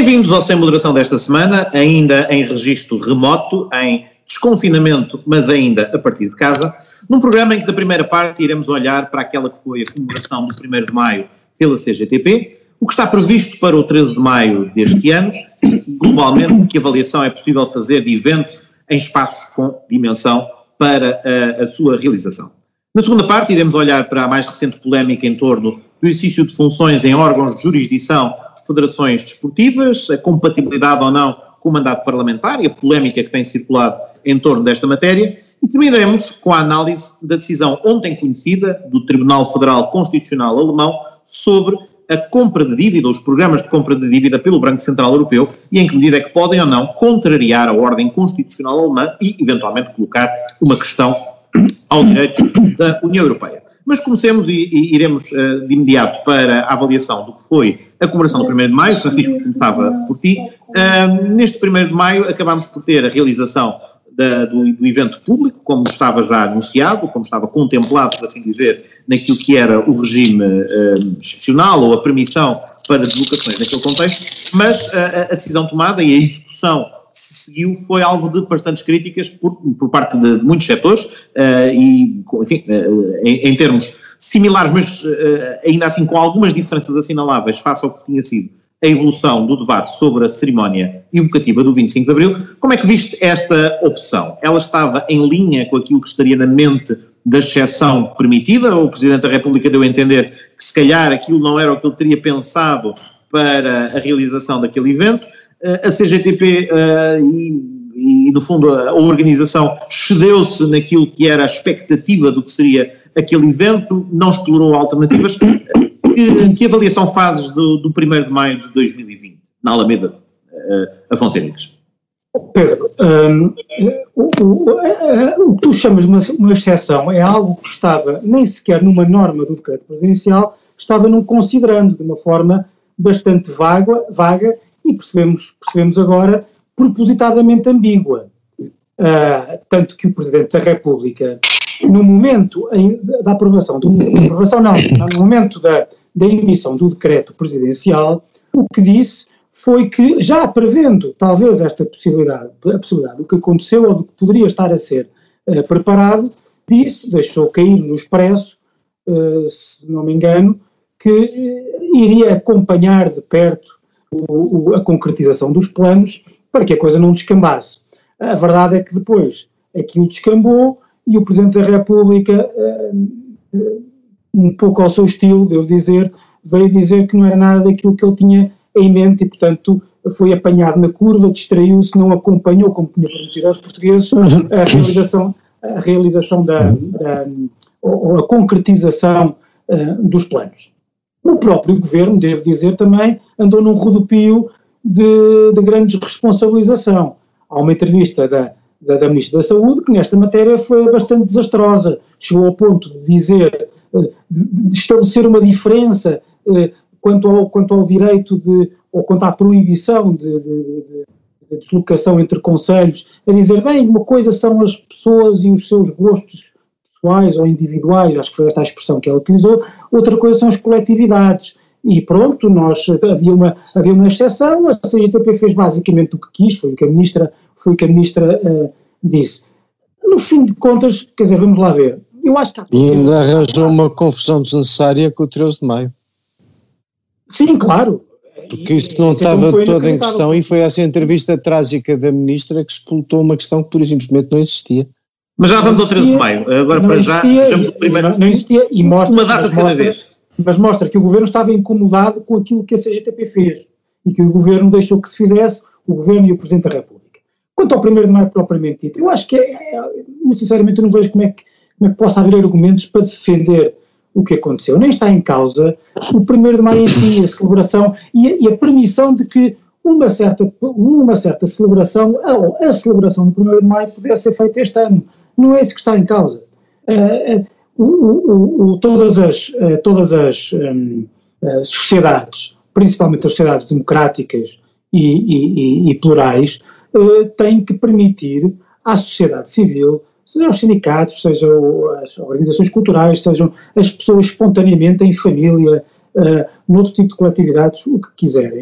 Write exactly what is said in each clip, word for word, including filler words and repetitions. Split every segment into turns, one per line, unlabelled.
Bem-vindos ao Sem Moderação desta semana, ainda em registro remoto, em desconfinamento, mas ainda a partir de casa, num programa em que da primeira parte iremos olhar para aquela que foi a comemoração do primeiro de maio pela C G T P, o que está previsto para o treze de maio deste ano, e globalmente que avaliação é possível fazer de eventos em espaços com dimensão para a, a sua realização. Na segunda parte iremos olhar para a mais recente polémica em torno do exercício de funções em órgãos de jurisdição de federações desportivas, a compatibilidade ou não com o mandato parlamentar e a polémica que tem circulado em torno desta matéria, e terminaremos com a análise da decisão ontem conhecida do Tribunal Federal Constitucional Alemão sobre a compra de dívida, os programas de compra de dívida pelo Banco Central Europeu e em que medida é que podem ou não contrariar a ordem constitucional alemã e eventualmente colocar uma questão ao direito da União Europeia. Mas comecemos e, e iremos uh, de imediato para a avaliação do que foi a comemoração do primeiro de maio. Francisco, começava por ti. Uh, neste primeiro de maio acabámos por ter a realização da, do, do evento público, como estava já anunciado, como estava contemplado, por assim dizer, naquilo que era o regime uh, excepcional ou a permissão para deslocações naquele contexto, mas uh, a decisão tomada e a execução que se seguiu foi alvo de bastantes críticas por, por parte de muitos setores uh, e, enfim, uh, em, em termos similares, mas uh, ainda assim com algumas diferenças assinaláveis face ao que tinha sido a evolução do debate sobre a cerimónia evocativa do vinte e cinco de Abril. Como é que viste esta opção? Ela estava em linha com aquilo que estaria na mente da exceção permitida? O Presidente da República deu a entender que se calhar aquilo não era o que ele teria pensado para a realização daquele evento. A C G T P uh, e, e, no fundo, a organização cedeu-se naquilo que era a expectativa do que seria aquele evento, não explorou alternativas. Que, que avaliação fazes do, do primeiro de maio de dois mil e vinte, na Alameda, uh, Afonso Henriques?
Pedro, um, o, o, o que tu chamas de uma, uma exceção é algo que estava, nem sequer numa norma do decreto presidencial, estava num considerando de uma forma bastante vaga, vaga e percebemos, percebemos agora propositadamente ambígua. Uh, tanto que o Presidente da República, no momento em, da aprovação, do, aprovação não, no momento da, da emissão do decreto presidencial, o que disse foi que, já prevendo talvez esta possibilidade, a possibilidade do que aconteceu ou do que poderia estar a ser uh, preparado, disse, deixou cair no expresso, uh, se não me engano, que uh, iria acompanhar de perto o, o, a concretização dos planos para que a coisa não descambasse. A verdade é que depois aquilo descambou e o Presidente da República, um pouco ao seu estilo, devo dizer, veio dizer que não era nada daquilo que ele tinha em mente e, portanto, foi apanhado na curva, distraiu-se, não acompanhou, como tinha prometido aos portugueses, a realização, a realização da, da ou a concretização uh, dos planos. O próprio Governo, devo dizer também, andou num rodopio de, de grande responsabilização. Há uma entrevista da Da, da Ministra da Saúde, que nesta matéria foi bastante desastrosa. Chegou ao ponto de dizer, de, de estabelecer uma diferença eh, quanto, ao, quanto ao direito de, ou quanto à proibição de, de, de, de deslocação entre concelhos, a dizer, bem, uma coisa são as pessoas e os seus gostos pessoais ou individuais, acho que foi esta a expressão que ela utilizou, outra coisa são as coletividades. E pronto, nós, havia, uma, havia uma exceção, a C G T P fez basicamente o que quis, foi o que a Ministra, foi o que a ministra uh, disse. No fim de contas, quer dizer, vamos lá ver, eu acho que... Há...
E ainda arranjou uma confusão desnecessária com o treze de maio.
Sim, claro.
Porque isso não estava todo em questão e foi essa entrevista trágica da Ministra que explotou uma questão que, por simplesmente, não existia.
Mas já vamos ao treze de maio, agora para já, vejamos o primeiro...
Não, não existia e mostra...
Uma data de cada vez.
Mas mostra que o Governo estava incomodado com aquilo que a C G T P fez e que o Governo deixou que se fizesse, o Governo e o Presidente da República. Quanto ao primeiro de maio propriamente dito, eu acho que, é, é, muito sinceramente, eu não vejo como é, que, como é que possa haver argumentos para defender o que aconteceu. Nem está em causa o primeiro de maio em si, a celebração e a, e a permissão de que uma certa, uma certa celebração, ou a celebração do primeiro de maio pudesse ser feita este ano. Não é isso que está em causa. Uh, uh, o, o, o, todas as, uh, todas as um, uh, sociedades, principalmente as sociedades democráticas e, e, e, e plurais, Uh, tem que permitir à sociedade civil, sejam os sindicatos, sejam as organizações culturais, sejam as pessoas espontaneamente em família, uh, noutro tipo de coletividades, o que quiserem,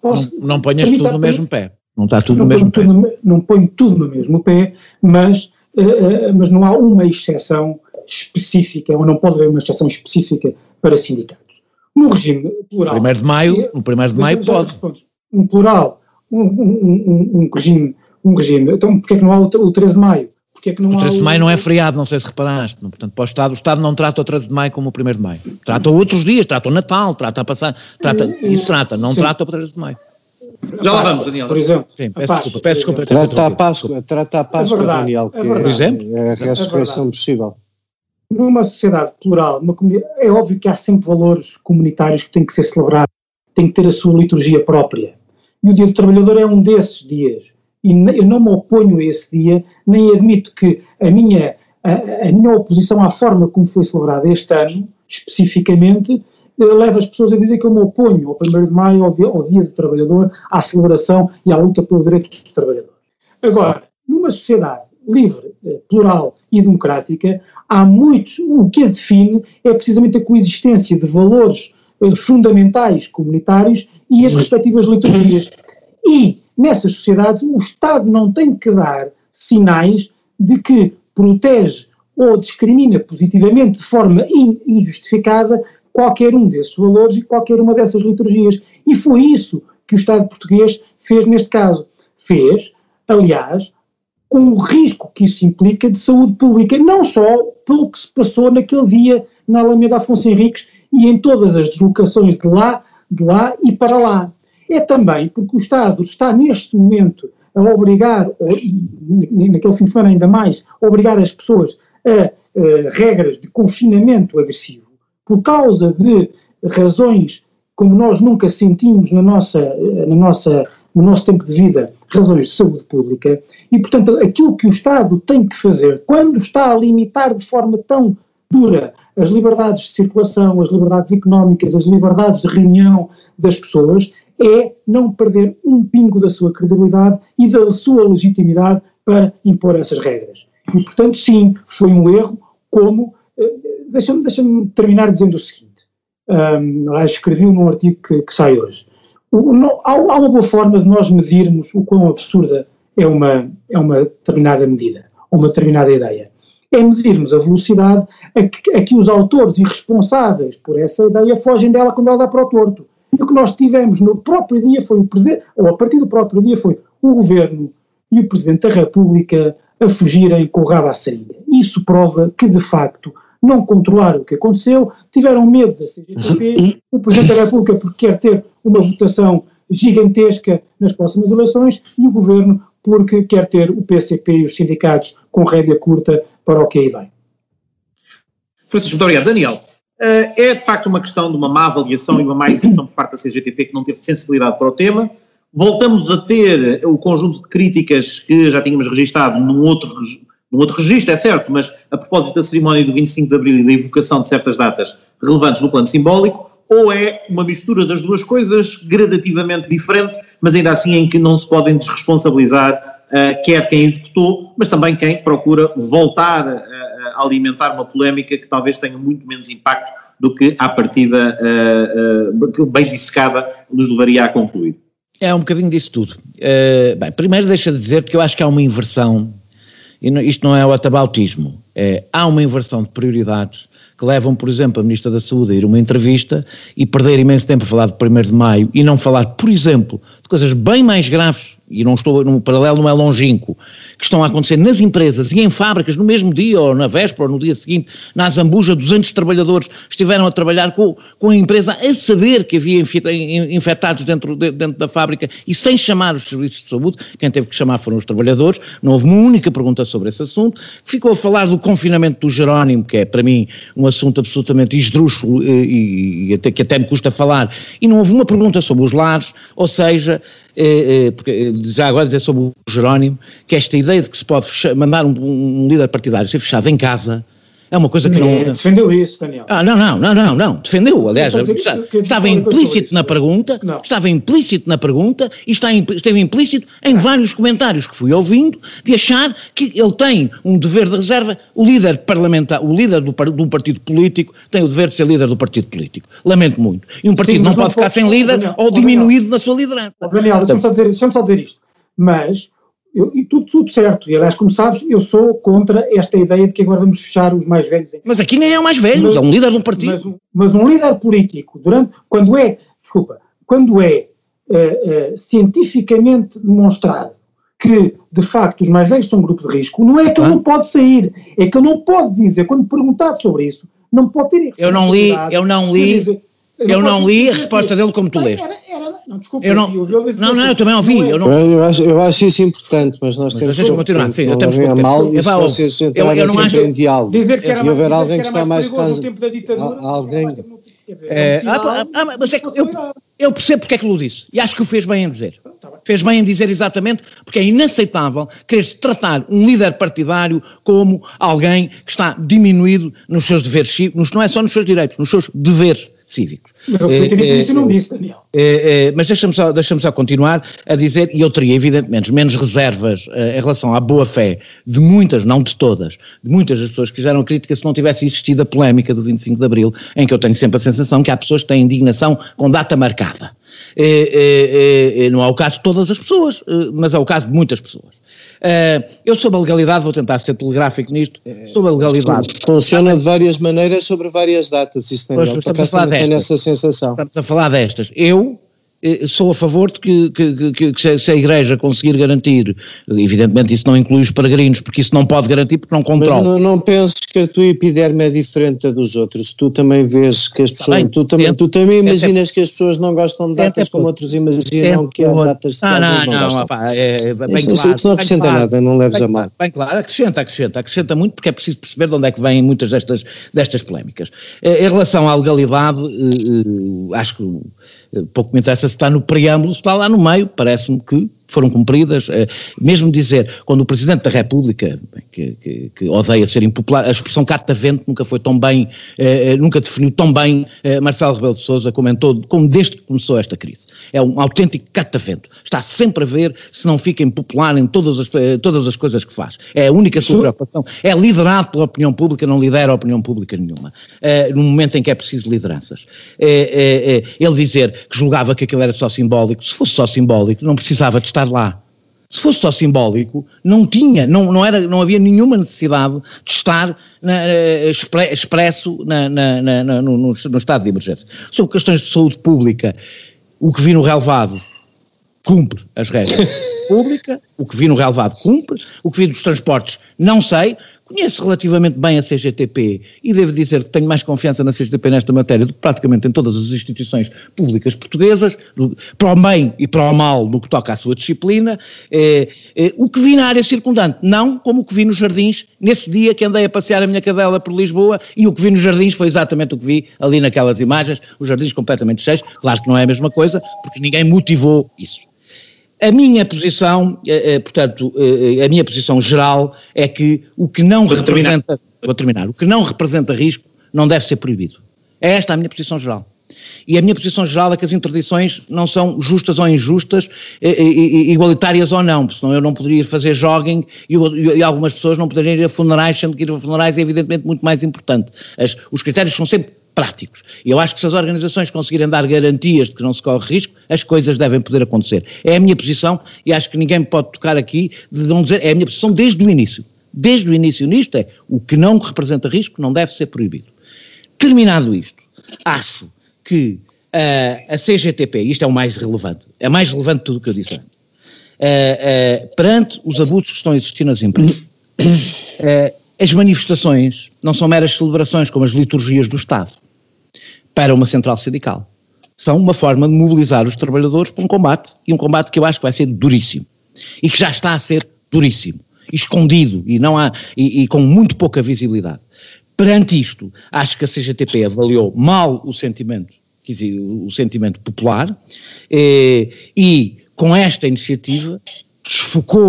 Posso, não, não ponhas tudo no mesmo pé. Não está tudo no mesmo pé.
No, não ponho tudo no mesmo pé, mas, uh, mas não há uma exceção específica, ou não pode haver uma exceção específica para sindicatos. No regime plural...
primeiro de maio, no primeiro de maio pode.
Um plural, um, um, um, um regime, um regime... Então, porquê é que não há o, o treze de maio? Porque é que não
o treze de maio
o...
não é feriado, não sei se reparaste. Portanto, para o Estado, o Estado não trata o treze de maio como o primeiro de maio. Trata outros dias, trata o Natal, trata a passar... Trata, isso trata, não Sim. trata o treze de maio.
Já lá vamos, Daniel.
Por exemplo.
Sim, peço Páscoa, desculpa, peço desculpa.
Trata a Páscoa, trata a Páscoa, é verdade, Daniel, que é,
por exemplo,
é a ressurreição possível.
Numa sociedade plural, numa comunidade, é óbvio que há sempre valores comunitários que têm que ser celebrados, têm que ter a sua liturgia própria. E o Dia do Trabalhador é um desses dias. E eu não me oponho a esse dia, nem admito que a minha, a, a minha oposição à forma como foi celebrado este ano, especificamente, leva as pessoas a dizer que eu me oponho ao primeiro de maio, ao dia, ao dia do Trabalhador, à celebração e à luta pelo direito dos trabalhadores. Agora, numa sociedade livre, plural e democrática, há muitos, o que a define é precisamente a coexistência de valores eh, fundamentais comunitários e as respectivas liturgias. E, nessas sociedades, o Estado não tem que dar sinais de que protege ou discrimina positivamente, de forma in, injustificada, qualquer um desses valores e qualquer uma dessas liturgias. E foi isso que o Estado português fez neste caso. Fez, aliás, com o risco que isso implica de saúde pública, não só pelo que se passou naquele dia na Alameda Afonso Henriques e em todas as deslocações de lá, de lá e para lá. É também porque o Estado está neste momento a obrigar, ou, e naquele fim de semana ainda mais, a obrigar as pessoas a, a regras de confinamento agressivo, por causa de razões como nós nunca sentimos na nossa, na nossa, no nosso tempo de vida, razões de saúde pública, e portanto aquilo que o Estado tem que fazer, quando está a limitar de forma tão dura as liberdades de circulação, as liberdades económicas, as liberdades de reunião das pessoas, é não perder um pingo da sua credibilidade e da sua legitimidade para impor essas regras. E portanto sim, foi um erro, como... Deixa-me, deixa-me terminar dizendo o seguinte, um, escrevi num artigo que, que sai hoje. O, não, há, há uma boa forma de nós medirmos o quão absurda é uma, é uma determinada medida, ou uma determinada ideia. É medirmos a velocidade a que, a que os autores e responsáveis por essa ideia fogem dela quando ela dá para o torto. E o que nós tivemos no próprio dia foi o Presidente, ou a partir do próprio dia foi o Governo e o Presidente da República a fugirem com o rabo à saída. Isso prova que, de facto, não controlaram o que aconteceu, tiveram medo da C G T P, o Presidente da República porque quer ter uma votação gigantesca nas próximas eleições e o Governo porque quer ter o P C P e os sindicatos com rédea curta para o que aí vem.
Francisco, muito obrigado. Daniel, é de facto uma questão de uma má avaliação e uma má intenção por parte da C G T P que não teve sensibilidade para o tema. Voltamos a ter o conjunto de críticas que já tínhamos registado num outro num outro registro, é certo, mas a propósito da cerimónia do vinte e cinco de Abril e da evocação de certas datas relevantes no plano simbólico, ou é uma mistura das duas coisas, gradativamente diferente, mas ainda assim em que não se podem desresponsabilizar uh, quer quem executou, mas também quem procura voltar a, a alimentar uma polémica que talvez tenha muito menos impacto do que à partida uh, uh, bem dissecada nos levaria a concluir.
É um bocadinho disso tudo. Uh, bem, primeiro deixa de dizer que eu acho que há uma inversão. E isto não é o atabautismo, é, há uma inversão de prioridades que levam, por exemplo, a Ministra da Saúde a ir a uma entrevista e perder imenso tempo a falar de primeiro de maio e não falar, por exemplo, de coisas bem mais graves, e não estou, no paralelo não é longínquo, que estão a acontecer nas empresas e em fábricas no mesmo dia ou na véspera ou no dia seguinte. Na Zambuja, duzentos trabalhadores estiveram a trabalhar com, com a empresa a saber que havia infectados dentro, dentro da fábrica e sem chamar os serviços de saúde. Quem teve que chamar foram os trabalhadores. Não houve uma única pergunta sobre esse assunto. Ficou a falar do confinamento do Jerónimo, que é para mim um assunto absolutamente esdrúxulo e, e até, que até me custa falar, e não houve uma pergunta sobre os lares, ou seja, eh, eh, porque, já agora dizer sobre o Jerónimo, que esta ideia de que se pode fechar, mandar um, um líder partidário ser fechado em casa É uma coisa que não...
Defendeu isso, Daniel.
Ah, não, não, não, não, não. Defendeu, aliás, estava, estava implícito na pergunta, não. estava implícito na pergunta e está, esteve implícito em não. vários comentários que fui ouvindo de achar que ele tem um dever de reserva, o líder parlamentar, o líder do, de um partido político tem o dever de ser líder do partido político. Lamento muito. E um partido Sim, não, não pode ficar sem líder Daniel, ou diminuído Daniel, na sua liderança.
Daniel, deixa-me só, deixa só dizer isto. Mas... Eu, e tudo, tudo certo, e aliás, como sabes, eu sou contra esta ideia de que agora vamos fechar os mais velhos. Em...
Mas aqui nem é o mais velho, é um líder de um partido.
Mas um, mas um líder político, durante, quando é, desculpa, quando é uh, uh, cientificamente demonstrado que, de facto, os mais velhos são um grupo de risco, não é que ele não pode sair, é que ele não pode dizer, quando perguntado sobre isso, não pode ter...
Eu não li, eu não li... Dizer, Eu, eu não li a resposta dele como tu leste.
Era, era, não, desculpa,
eu não, eu não, não, eu também ouvi. Eu, não,
eu, acho, eu acho isso importante, mas nós temos que continuar. Sim, eu temos que mal e se vocês entrarem sempre acho, em diálogo
dizer que era
e haver alguém
que,
que está mais
cansado. Tempo da ditadura,
alguém...
É, ah, ah, mas é que eu, eu percebo porque é que o disse e acho que o fez bem em dizer. Fez bem em dizer exatamente porque é inaceitável querer-se tratar um líder partidário como alguém que está diminuído nos seus deveres cívicos, não é só nos seus direitos, nos seus deveres cívicos.
Mas eu podia ter dito isso e não disse, Daniel.
É, é, mas deixa-me só, deixa-me só continuar a dizer, e eu teria evidentemente menos reservas uh, em relação à boa-fé de muitas, não de todas, de muitas das pessoas que fizeram crítica se não tivesse existido a polémica do vinte e cinco de Abril, em que eu tenho sempre a sensação que há pessoas que têm indignação com data marcada. É, é, é, não é o caso de todas as pessoas, mas é o caso de muitas pessoas. Uh, eu sob a legalidade, vou tentar ser telegráfico nisto, sob a legalidade.
Funciona de várias maneiras sobre várias datas, isso tem essa sensação.
Estamos a falar destas. Eu sou a favor de que, que, que, que se a Igreja conseguir garantir, evidentemente isso não inclui os peregrinos, porque isso não pode garantir porque não controla.
Mas não, não penses que a tua epiderme é diferente da dos outros, tu também vês que as pessoas, bem, tu, também, tu também imaginas que as pessoas não gostam de datas como outros imaginam que há datas de
ah, não, não, não, pá, é bem isso, claro.
Isso não acrescenta
claro,
nada, não leves
bem
a mal.
Bem claro, acrescenta, acrescenta, acrescenta muito porque é preciso perceber de onde é que vêm muitas destas, destas polémicas. Em relação à legalidade, acho que pouco me interessa se está no preâmbulo, se está lá no meio, parece-me que foram cumpridas, mesmo dizer, quando o Presidente da República, que, que, que odeia ser impopular, a expressão catavento nunca foi tão bem, eh, nunca definiu tão bem eh, Marcelo Rebelo de Sousa comentou, como desde que começou esta crise. É um autêntico catavento. Está sempre a ver se não fica impopular em todas as, todas as coisas que faz. É a única sua preocupação. É liderado pela opinião pública, não lidera a opinião pública nenhuma. Eh, no momento em que é preciso lideranças. Eh, eh, ele dizer que julgava que aquilo era só simbólico, se fosse só simbólico, não precisava de estar lá. Se fosse só simbólico, não tinha, não, não, era, não havia nenhuma necessidade de estar na, expre, expresso na, na, na, na, no, no, no estado de emergência. Sobre questões de saúde pública, o que vi no relevado cumpre as regras públicas, o que vi no relevado cumpre, o que vi dos transportes não sei. Conheço relativamente bem a C G T P e devo dizer que tenho mais confiança na C G T P nesta matéria do que praticamente em todas as instituições públicas portuguesas, do, para o bem e para o mal no que toca à sua disciplina. É, é, o que vi na área circundante, não como o que vi nos Jardins, nesse dia que andei a passear a minha cadela por Lisboa, e o que vi nos Jardins foi exatamente o que vi ali naquelas imagens, os Jardins completamente cheios. Claro que não é a mesma coisa, porque ninguém motivou isso. A minha posição, eh, eh, portanto, eh, a minha posição geral é que o que não vou representa, terminar. vou terminar, o que não representa risco não deve ser proibido. É esta a minha posição geral. E a minha posição geral é que as interdições não são justas ou injustas, eh, eh, igualitárias ou não, senão eu não poderia ir fazer jogging e, e algumas pessoas não poderiam ir a funerais, sendo que ir a funerais é evidentemente muito mais importante. As, os critérios são sempre práticos. E eu acho que se as organizações conseguirem dar garantias de que não se corre risco, as coisas devem poder acontecer. É a minha posição e acho que ninguém me pode tocar aqui de não dizer, é a minha posição desde o início. Desde o início nisto é, o que não representa risco não deve ser proibido. Terminado isto, acho que uh, a C G T P, isto é o mais relevante, é mais relevante de tudo o que eu disse antes, uh, uh, perante os abusos que estão a existir nas empresas, uh, as manifestações não são meras celebrações como as liturgias do Estado para uma central sindical. São uma forma de mobilizar os trabalhadores para um combate, e um combate que eu acho que vai ser duríssimo. E que já está a ser duríssimo, escondido, e, não há, e, e com muito pouca visibilidade. Perante isto, acho que a C G T P avaliou mal o sentimento, quer dizer, o sentimento popular, eh, e com esta iniciativa desfocou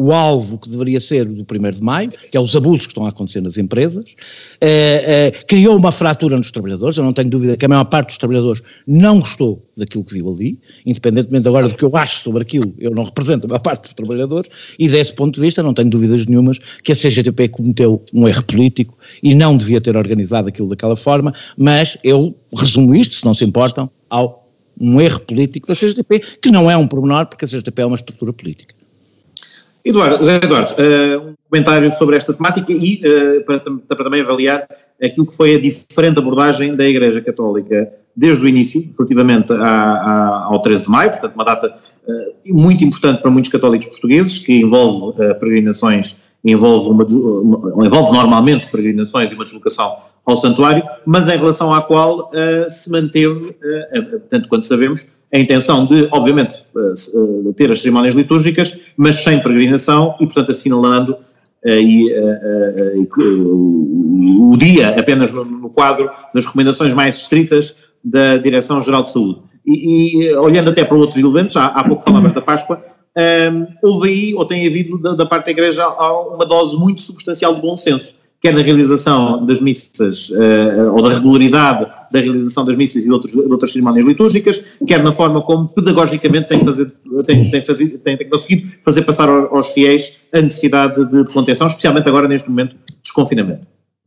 o alvo que deveria ser do primeiro de maio, que é os abusos que estão a acontecer nas empresas, eh, eh, criou uma fratura nos trabalhadores. Eu não tenho dúvida que a maior parte dos trabalhadores não gostou daquilo que viu ali, independentemente agora do que eu acho sobre aquilo, eu não represento a maior parte dos trabalhadores, e desse ponto de vista não tenho dúvidas nenhumas que a C G T P cometeu um erro político e não devia ter organizado aquilo daquela forma, mas eu resumo isto, se não se importam, ao um erro político da C G T P, que não é um pormenor, porque a C G T P é uma estrutura política.
Eduardo, Eduardo uh, um comentário sobre esta temática e uh, para, para também avaliar aquilo que foi a diferente abordagem da Igreja Católica desde o início, relativamente a, a, ao treze de maio, portanto uma data uh, muito importante para muitos católicos portugueses, que envolve uh, peregrinações, envolve, uma, uma, envolve normalmente peregrinações e uma deslocação ao santuário, mas em relação à qual uh, se manteve, uh, tanto quanto sabemos, a intenção de, obviamente, uh, ter as cerimónias litúrgicas, mas sem peregrinação e, portanto, assinalando uh, e, uh, uh, uh, o dia apenas no, no quadro das recomendações mais estritas da Direção-Geral de Saúde. E, e olhando até para outros elementos, há, há pouco falavas da Páscoa, um, houve aí, ou tem havido da, da parte da Igreja, uma dose muito substancial de bom senso, quer na realização das missas, uh, ou da regularidade da realização das missas e de, outros, de outras cerimónias litúrgicas, quer na forma como pedagogicamente tem, fazer, tem, tem, fazer, tem, tem conseguido fazer passar aos fiéis a necessidade de, de contenção, especialmente agora neste momento de desconfinamento.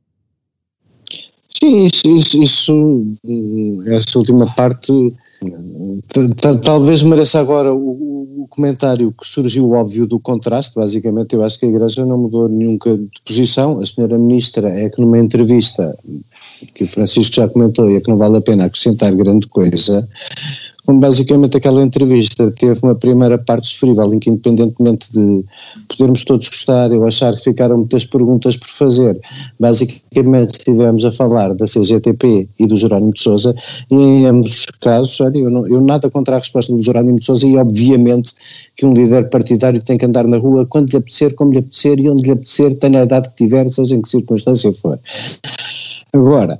Sim, isso, isso, isso essa última parte talvez mereça agora o, o comentário que surgiu óbvio do contraste. Basicamente eu acho que a Igreja não mudou nunca de posição. A senhora Ministra é que numa entrevista que o Francisco já comentou e é que não vale a pena acrescentar grande coisa, como basicamente aquela entrevista teve uma primeira parte sofrível, em que independentemente de podermos todos gostar, eu achar que ficaram muitas perguntas por fazer, basicamente estivemos a falar da C G T P e do Jerónimo de Sousa, e em ambos os casos, olha, eu, não, eu nada contra a resposta do Jerónimo de Sousa, e obviamente que um líder partidário tem que andar na rua quando lhe apetecer, como lhe apetecer e onde lhe apetecer, tenha a idade que tiver, seja em que circunstância for. Agora,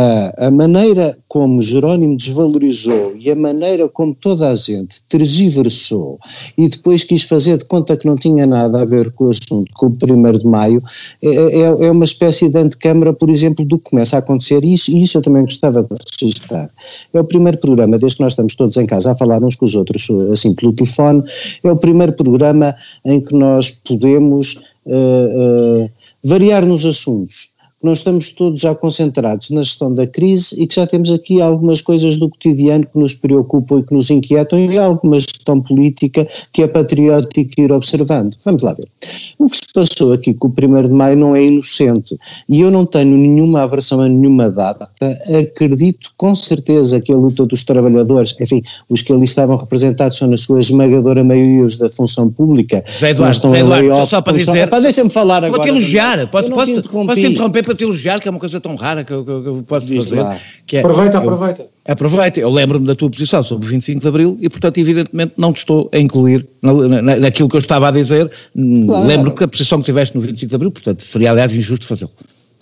a maneira como Jerónimo desvalorizou e a maneira como toda a gente tergiversou e depois quis fazer de conta que não tinha nada a ver com o assunto, com o primeiro de maio, é, é, é uma espécie de antecâmara, por exemplo, do que começa a acontecer, e isso, e isso eu também gostava de registrar. É o primeiro programa, desde que nós estamos todos em casa a falar uns com os outros, assim, pelo telefone, é o primeiro programa em que nós podemos uh, uh, variar nos assuntos. Nós estamos todos já concentrados na gestão da crise e que já temos aqui algumas coisas do cotidiano que nos preocupam e que nos inquietam, e alguma gestão política que é patriótica ir observando. Vamos lá ver. O que se passou aqui com o primeiro de maio não é inocente, e eu não tenho nenhuma aversão a nenhuma data. Acredito com certeza que a luta dos trabalhadores, enfim, os que ali estavam representados são na sua esmagadora maioria os da função pública.
Zé Eduardo, Zé Eduardo, só, só para dizer...
Epá, deixa-me falar agora.
Vou-te elogiar, posso, posso, posso te interromper para te elogiar, que é uma coisa tão rara que eu, que eu posso Diz fazer. Que é,
aproveita, eu, aproveita.
Aproveita, eu lembro-me da tua posição sobre o vinte e cinco de Abril e, portanto, evidentemente não te estou a incluir na, na, naquilo que eu estava a dizer. Claro. Lembro que a posição que tiveste no vinte e cinco de Abril, portanto, seria aliás injusto fazê-lo.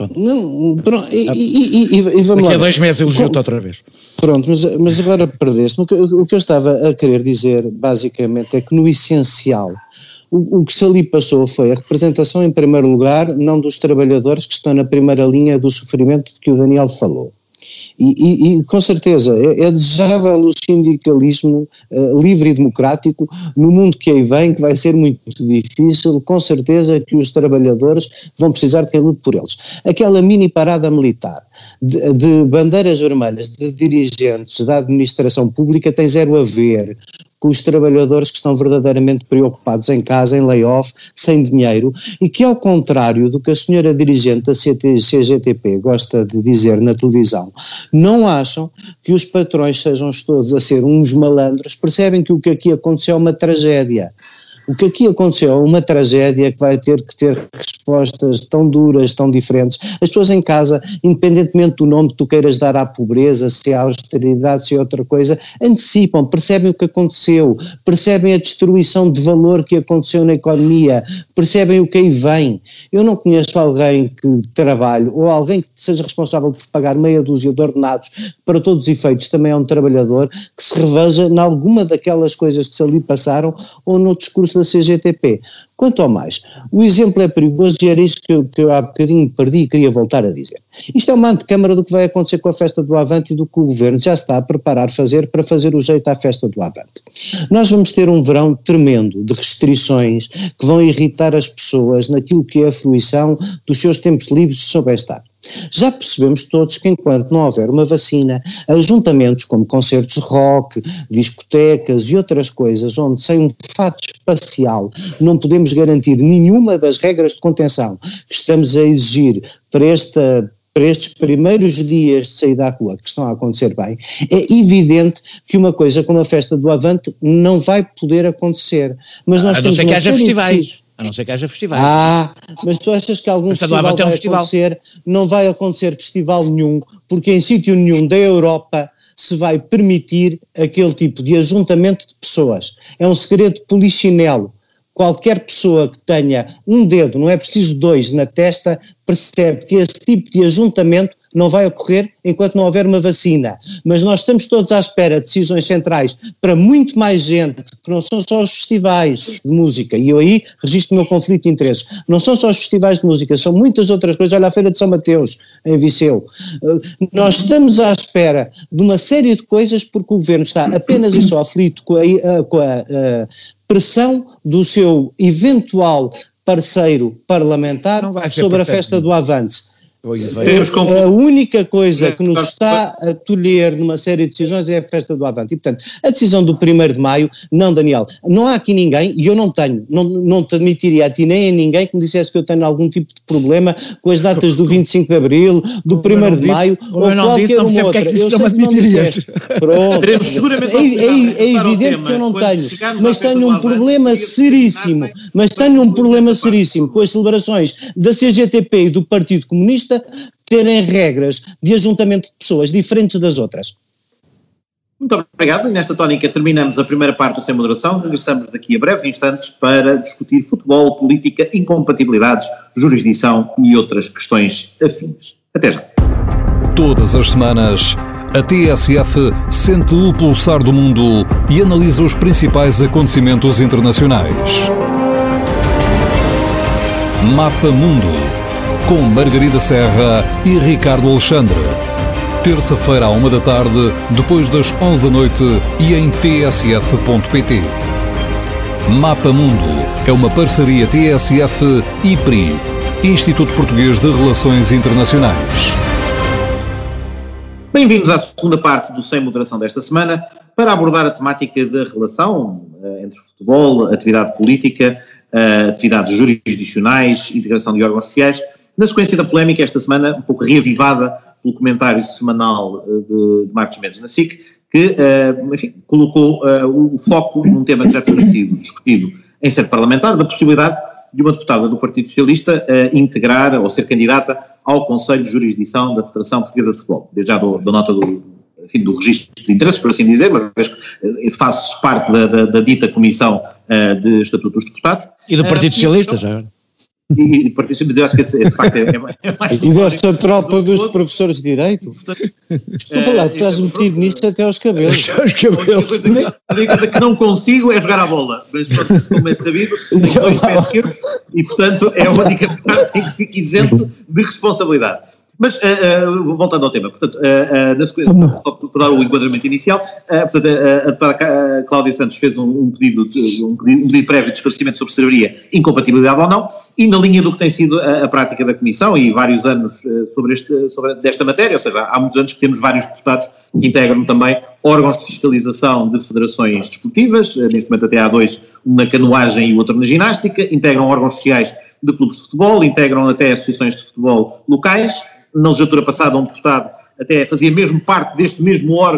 Não, pronto, e, e, e, e vamos
Daqui
lá.
a dois meses elogiou-te outra vez.
Pronto, mas, mas agora perdeste-me. O que, o que eu estava a querer dizer, basicamente, é que no essencial, O, o que se ali passou foi a representação, em primeiro lugar, não dos trabalhadores que estão na primeira linha do sofrimento de que o Daniel falou. E, e, e com certeza é, é desejável o sindicalismo uh, livre e democrático no mundo que aí vem, que vai ser muito difícil, com certeza que os trabalhadores vão precisar de quem lute por eles. Aquela mini parada militar de, de bandeiras vermelhas de dirigentes da administração pública tem zero a ver com os trabalhadores que estão verdadeiramente preocupados em casa, em layoff, sem dinheiro, e que, ao contrário do que a senhora dirigente da C G T P gosta de dizer na televisão, não acham que os patrões sejam todos a ser uns malandros, percebem que o que aqui aconteceu é uma tragédia. O que aqui aconteceu é uma tragédia que vai ter que ter respostas tão duras, tão diferentes. As pessoas em casa, independentemente do nome que tu queiras dar à pobreza, se é austeridade, se é outra coisa, antecipam, percebem o que aconteceu, percebem a destruição de valor que aconteceu na economia, percebem o que aí vem. Eu não conheço alguém que trabalhe ou alguém que seja responsável por pagar meia dúzia de ordenados, que para todos os efeitos também é um trabalhador, que se reveja em alguma daquelas coisas que se ali passaram ou no discurso da C G T P. Quanto ao mais, o exemplo é perigoso e era isso que eu, que eu há bocadinho perdi e queria voltar a dizer. Isto é uma antecâmara do que vai acontecer com a festa do Avante e do que o Governo já está a preparar fazer para fazer o jeito à festa do Avante. Nós vamos ter um verão tremendo de restrições que vão irritar as pessoas naquilo que é a fruição dos seus tempos livres se souber estar. Já percebemos todos que enquanto não houver uma vacina, ajuntamentos como concertos de rock, discotecas e outras coisas onde sem um fato espacial não podemos garantir nenhuma das regras de contenção que estamos a exigir para esta para estes primeiros dias de saída à rua, que estão a acontecer bem, é evidente que uma coisa como a festa do Avante não vai poder acontecer. Mas nós
a
temos
não ser que haja festivais.
De...
A não ser que haja festivais.
Ah, mas tu achas que algum festival vai um festival. acontecer? Não vai acontecer festival nenhum, porque em sítio nenhum da Europa se vai permitir aquele tipo de ajuntamento de pessoas. É um segredo de polichinelo. Qualquer pessoa que tenha um dedo, não é preciso dois, na testa, percebe que esse tipo de ajuntamento não vai ocorrer enquanto não houver uma vacina. Mas nós estamos todos à espera de decisões centrais para muito mais gente, que não são só os festivais de música, e eu aí registro o meu conflito de interesses, não são só os festivais de música, são muitas outras coisas. Olha a Feira de São Mateus, em Viseu. Nós estamos à espera de uma série de coisas porque o Governo está apenas e só aflito com a, com a, a pressão do seu eventual parceiro parlamentar sobre a festa do Avante. A única coisa que nos está a tolher numa série de decisões é a festa do Avante. E, portanto, a decisão do primeiro de maio, não, Daniel, não há aqui ninguém, e eu não tenho, não, não te admitiria a ti nem a ninguém que me dissesse que eu tenho algum tipo de problema com as datas do vinte e cinco de abril, do primeiro de maio, ou qualquer uma outra. Eu sei que não disseste. Pronto. É, é, é evidente que eu não tenho, mas tenho um problema seríssimo, mas tenho um problema seríssimo com as celebrações da C G T P e do Partido Comunista terem regras de ajuntamento de pessoas diferentes das outras.
Muito obrigado, e nesta tónica terminamos a primeira parte do Sem Moderação. Regressamos daqui a breves instantes para discutir futebol, política, incompatibilidades, jurisdição e outras questões afins. Até já.
Todas as semanas, a T S F sente o pulsar do mundo e analisa os principais acontecimentos internacionais. Mapa Mundo, com Margarida Serra e Ricardo Alexandre. Terça-feira à uma da tarde, depois das onze da noite e em t s f ponto p t. Mapa Mundo é uma parceria T S F I P R I, Instituto Português de Relações Internacionais.
Bem-vindos à segunda parte do Sem Moderação desta semana, para abordar a temática da relação uh, entre futebol, atividade política, uh, atividades jurisdicionais, integração de órgãos sociais, na sequência da polémica esta semana, um pouco reavivada pelo comentário semanal de, de Marcos Mendes na S I C, que uh, enfim, colocou uh, o foco num tema que já tinha sido discutido em sede parlamentar, da possibilidade de uma deputada do Partido Socialista uh, integrar ou ser candidata ao Conselho de Jurisdição da Federação Portuguesa de Futebol. Desde já dou, dou nota do, enfim, do registro de interesses, por assim dizer, mas uh, faço parte da, da, da dita Comissão uh, de Estatuto dos Deputados.
E do Partido uh, Socialista,
então,
já.
E, e Partido Socialista, eu acho que esse, esse facto é, é mais...
E dessa tropa dos professores de Direito? Desculpa lá, tu estás metido nisso até aos cabelos.
Aos cabelos. A única coisa que não consigo é jogar a bola, mas pronto, como é sabido, tenho dois pés esquerdos e, portanto, é a única parte em que fico isento de responsabilidade. Mas, uh, uh, voltando ao tema, portanto, uh, uh, na sequência, para dar o enquadramento inicial, uh, portanto, a, a deputada Cláudia Santos fez um, um, pedido de, um, pedido, um pedido prévio de esclarecimento sobre se haveria incompatibilidade ou não, e na linha do que tem sido a, a prática da Comissão, e vários anos uh, sobre, este, sobre desta matéria, ou seja, há muitos anos que temos vários deputados que integram também órgãos de fiscalização de federações desportivas, uh, neste momento até há dois, um na canoagem e o outro na ginástica, integram órgãos sociais de clubes de futebol, integram até associações de futebol locais. Na legislatura passada, um deputado até fazia mesmo parte deste mesmo órgão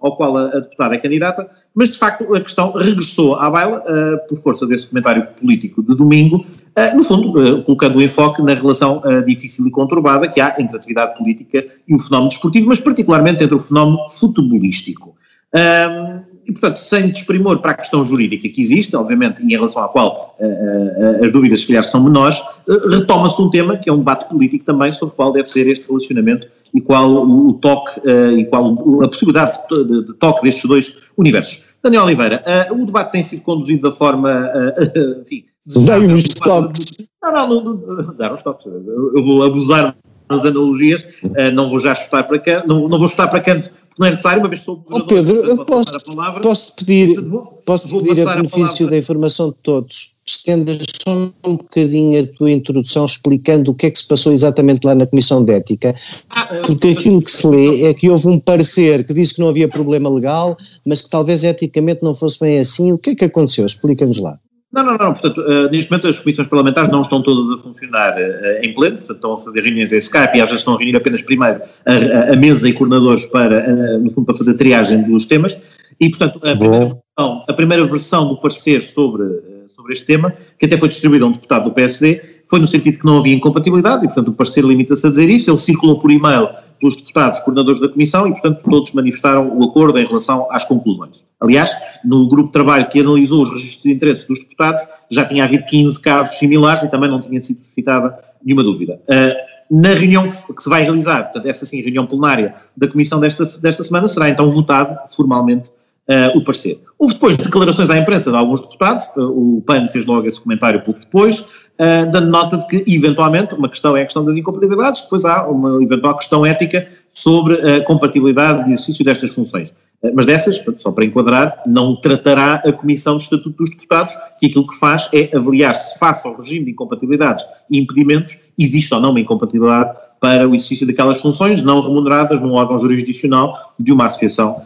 ao qual a, a deputada é candidata, mas de facto a questão regressou à baila uh, por força desse comentário político de domingo, uh, no fundo uh, colocando o enfoque na relação uh, difícil e conturbada que há entre a atividade política e o fenómeno desportivo, mas particularmente entre o fenómeno futebolístico. Um, e, portanto, sem desprimor para a questão jurídica que existe, obviamente, e em relação à qual uh, uh, as dúvidas, se calhar, são menores, uh, retoma-se um tema que é um debate político também sobre qual deve ser este relacionamento e qual o, o toque, uh, e qual o, a possibilidade de, de, de toque destes dois universos. Daniel Oliveira, uh, o debate tem sido conduzido da forma, uh, uh, enfim...
Dá uns toques.
Não, não, não, não, dar uns toques. Eu, eu vou abusar nas analogias, uh, não vou já chutar para canto, não, não vou chutar para canto, porque não é necessário, uma vez que estou...
Oh Pedro, eu posso, posso pedir, vou, posso vou pedir a benefício a da informação de todos, estendas só um bocadinho a tua introdução explicando o que é que se passou exatamente lá na Comissão de Ética, ah, porque aquilo que se lê é que houve um parecer que disse que não havia problema legal, mas que talvez eticamente não fosse bem assim. O que é que aconteceu? Explica-nos lá.
Não, não, não, portanto, uh, neste momento as comissões parlamentares não estão todas a funcionar uh, em pleno, portanto estão a fazer reuniões em Skype e às vezes estão a reunir apenas primeiro a, a, a mesa e coordenadores para, uh, no fundo, para fazer triagem dos temas e, portanto, a primeira, versão, a primeira versão do parecer sobre, uh, sobre este tema, que até foi distribuído a um deputado do P S D, foi no sentido que não havia incompatibilidade e, portanto, o parecer limita-se a dizer isso, ele circulou por e-mail pelos deputados coordenadores da Comissão e, portanto, todos manifestaram o acordo em relação às conclusões. Aliás, no grupo de trabalho que analisou os registros de interesses dos deputados, já tinha havido quinze casos similares e também não tinha sido suscitada nenhuma dúvida. Uh, na reunião que se vai realizar, portanto, essa sim, reunião plenária da Comissão desta, desta semana, será então votado formalmente Uh, o parecer. Houve depois declarações à imprensa de alguns deputados, uh, o P A N fez logo esse comentário pouco depois, uh, dando nota de que, eventualmente, uma questão é a questão das incompatibilidades, depois há uma eventual questão ética sobre a compatibilidade de exercício destas funções. Uh, mas dessas, só para enquadrar, não tratará a Comissão de Estatuto dos Deputados, que aquilo que faz é avaliar se, face ao regime de incompatibilidades e impedimentos, existe ou não uma incompatibilidade para o exercício daquelas funções não remuneradas num órgão jurisdicional de uma associação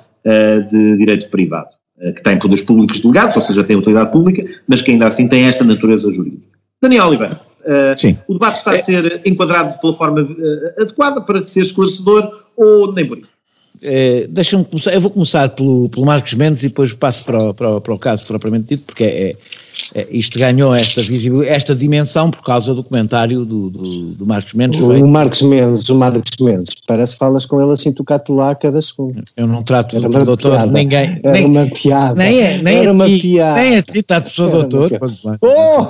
de direito privado, que tem poderes públicos delegados, ou seja, tem utilidade pública, mas que ainda assim tem esta natureza jurídica. Daniel Oliveira, uh, o debate está a ser enquadrado pela forma uh, adequada para ser esclarecedor ou nem por isso?
É, deixa-me começar, eu vou começar pelo, pelo Marcos Mendes e depois passo para o, para o, para o caso propriamente dito, porque é, é, isto ganhou esta visibilidade, esta dimensão por causa do comentário do, do, do Marcos Mendes.
O, o Marcos Mendes, o Marcos Mendes, parece que falas com ele assim, tu cá, tu lá, cada segundo.
Eu não trato do doutor, piada. ninguém.
Era
nem,
uma piada.
Nem é, nem
Era
é
uma
ti,
piada.
Nem é ti, está de pessoa doutor.
Oh!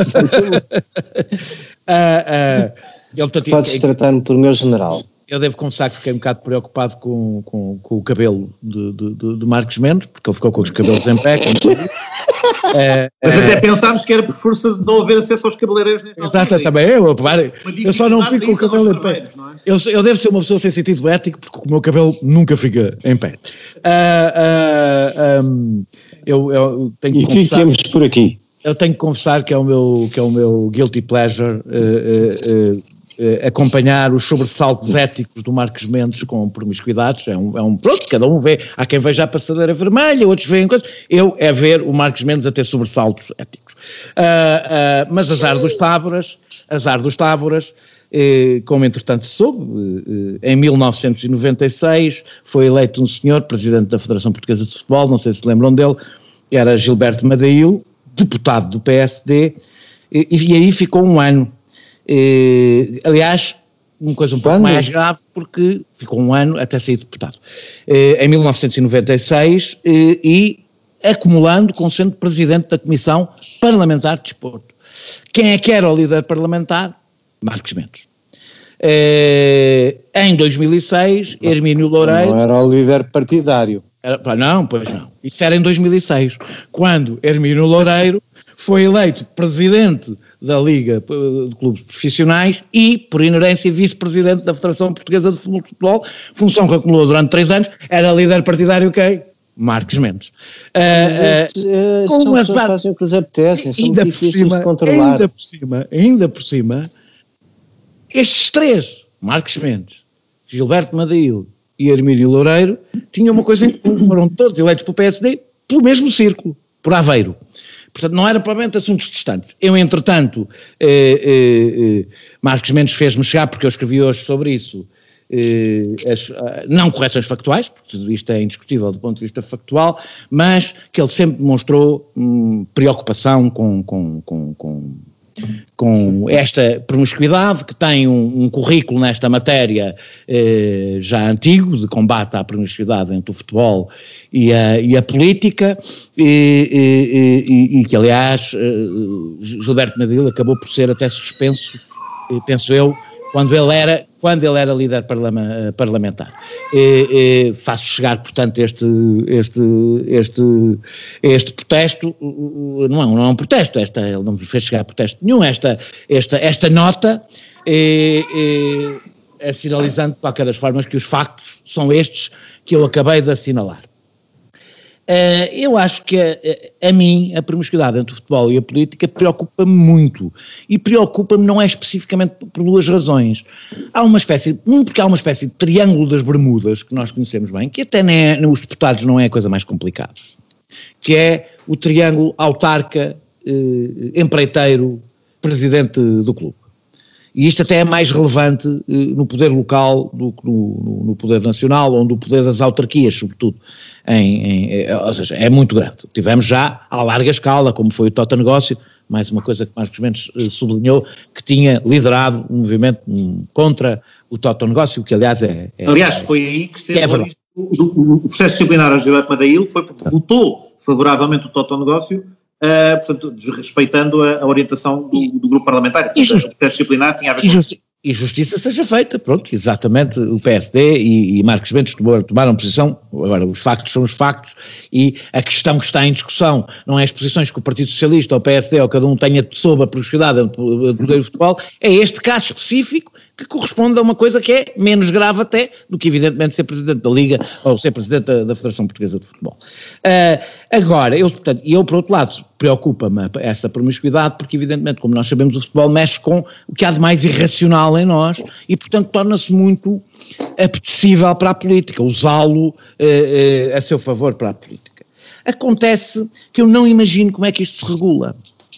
ah, ah, ele, portanto,
Podes tratar-me por meu general.
Eu devo confessar que fiquei um bocado preocupado com, com, com o cabelo de, de, de, de Marcos Mendes, porque ele ficou com os cabelos em pé. é,
Mas
é,
até pensámos que era por força de não haver acesso aos cabeleireiros.
Exato, também eu. Eu só não fico com o cabelo em pé. É? Eu, eu devo ser uma pessoa sem sentido ético, porque o meu cabelo nunca fica em pé. Uh, uh, um, eu, eu tenho
e fiquemos por aqui.
Eu tenho que confessar que é o meu, que é o meu guilty pleasure. Uh, uh, uh, Uh, acompanhar os sobressaltos éticos do Marcos Mendes com promiscuidades, é um, é um pronto, cada um vê, há quem veja a passadeira vermelha, outros veem coisas, eu é ver o Marcos Mendes a ter sobressaltos éticos. Uh, uh, mas azar dos távoras, azar dos távoras, uh, como entretanto se soube, uh, em mil novecentos e noventa e seis foi eleito um senhor, presidente da Federação Portuguesa de Futebol, não sei se lembram dele, que era Gilberto Madail, deputado do P S D, e, e aí ficou um ano. Eh, aliás, uma coisa um pouco
Quando?
mais grave, porque ficou um ano até sair deputado, eh, em mil novecentos e noventa e seis, eh, e acumulando com sendo presidente da Comissão Parlamentar de Desporto. Quem é que era o líder parlamentar? Marcos Mendes. Eh, em dois mil e seis, Hermínio Loureiro...
Não era o líder partidário.
Era, não, pois não. Isso era em dois mil e seis, quando Hermínio Loureiro foi eleito presidente da Liga de Clubes Profissionais e, por inerência, vice-presidente da Federação Portuguesa de Futebol, função que acumulou durante três anos, era líder partidário quem? Marcos Mendes.
Mas uh, uh, são pessoas que fazem o que lhes apetecem, são muito difíceis cima, de controlar.
Ainda por cima, ainda por cima, estes três, Marcos Mendes, Gilberto Madail e Hermínio Loureiro, tinham uma coisa em comum, foram todos eleitos pelo P S D pelo mesmo círculo, por Aveiro. Portanto, não era provavelmente assuntos distantes. Eu, entretanto, eh, eh, eh, Marcos Mendes fez-me chegar, porque eu escrevi hoje sobre isso, eh, as, não correções factuais, porque tudo isto é indiscutível do ponto de vista factual, mas que ele sempre demonstrou hum, preocupação com, com, com, com, com esta promiscuidade, que tem um, um currículo nesta matéria eh, já antigo, de combate à promiscuidade entre o futebol e a, e a política, e, e, e, e que aliás eh, Gilberto Medil acabou por ser até suspenso, eh, penso eu, quando ele era, quando ele era líder parlama, parlamentar. E, e faço chegar, portanto, este, este, este, este protesto, não é, não é um protesto, esta, ele não me fez chegar protesto nenhum, esta, esta, esta nota, e, e, assinalizando de qualquer das formas que os factos são estes que eu acabei de assinalar. Uh, eu acho que a, a, a mim a promiscuidade entre o futebol e a política preocupa-me muito, e preocupa-me não é especificamente por duas razões. Há uma espécie, um porque há uma espécie de triângulo das Bermudas que nós conhecemos bem, que até nem é, os deputados não é a coisa mais complicada, que é o triângulo autarca, eh, empreiteiro, presidente do clube. E isto até é mais relevante eh, no poder local do que no, no, no poder nacional, ou no poder das autarquias, sobretudo. Em, em, ou seja, é muito grande. Tivemos já à larga escala, como foi o Totonegócio, mais uma coisa que Marcos Mendes eh, sublinhou, que tinha liderado um movimento um, contra o Totonegócio, que aliás é... é
aliás,
é,
foi aí que esteve
é
o, o, o processo disciplinar a Gilberto Medil, foi porque votou favoravelmente o Totonegócio, uh, portanto, desrespeitando a, a orientação do, do grupo parlamentar.
E justi-
o processo disciplinar tinha a ver com
justi- E justiça seja feita, pronto, exatamente, o P S D e, e Marcos Mendes tomaram posição, agora os factos são os factos, e a questão que está em discussão não é as posições que o Partido Socialista ou o P S D ou cada um tenha sob a promiscuidade do poder do futebol, é este caso específico que corresponde a uma coisa que é menos grave até do que evidentemente ser Presidente da Liga ou ser Presidente da, da Federação Portuguesa de Futebol. Uh, agora, eu, portanto, eu por outro lado, preocupa-me esta promiscuidade porque evidentemente, como nós sabemos, o futebol mexe com o que há de mais irracional em nós e portanto torna-se muito apetecível para a política, usá-lo uh, uh, a seu favor para a política. Acontece que eu não imagino como é que isto se regula.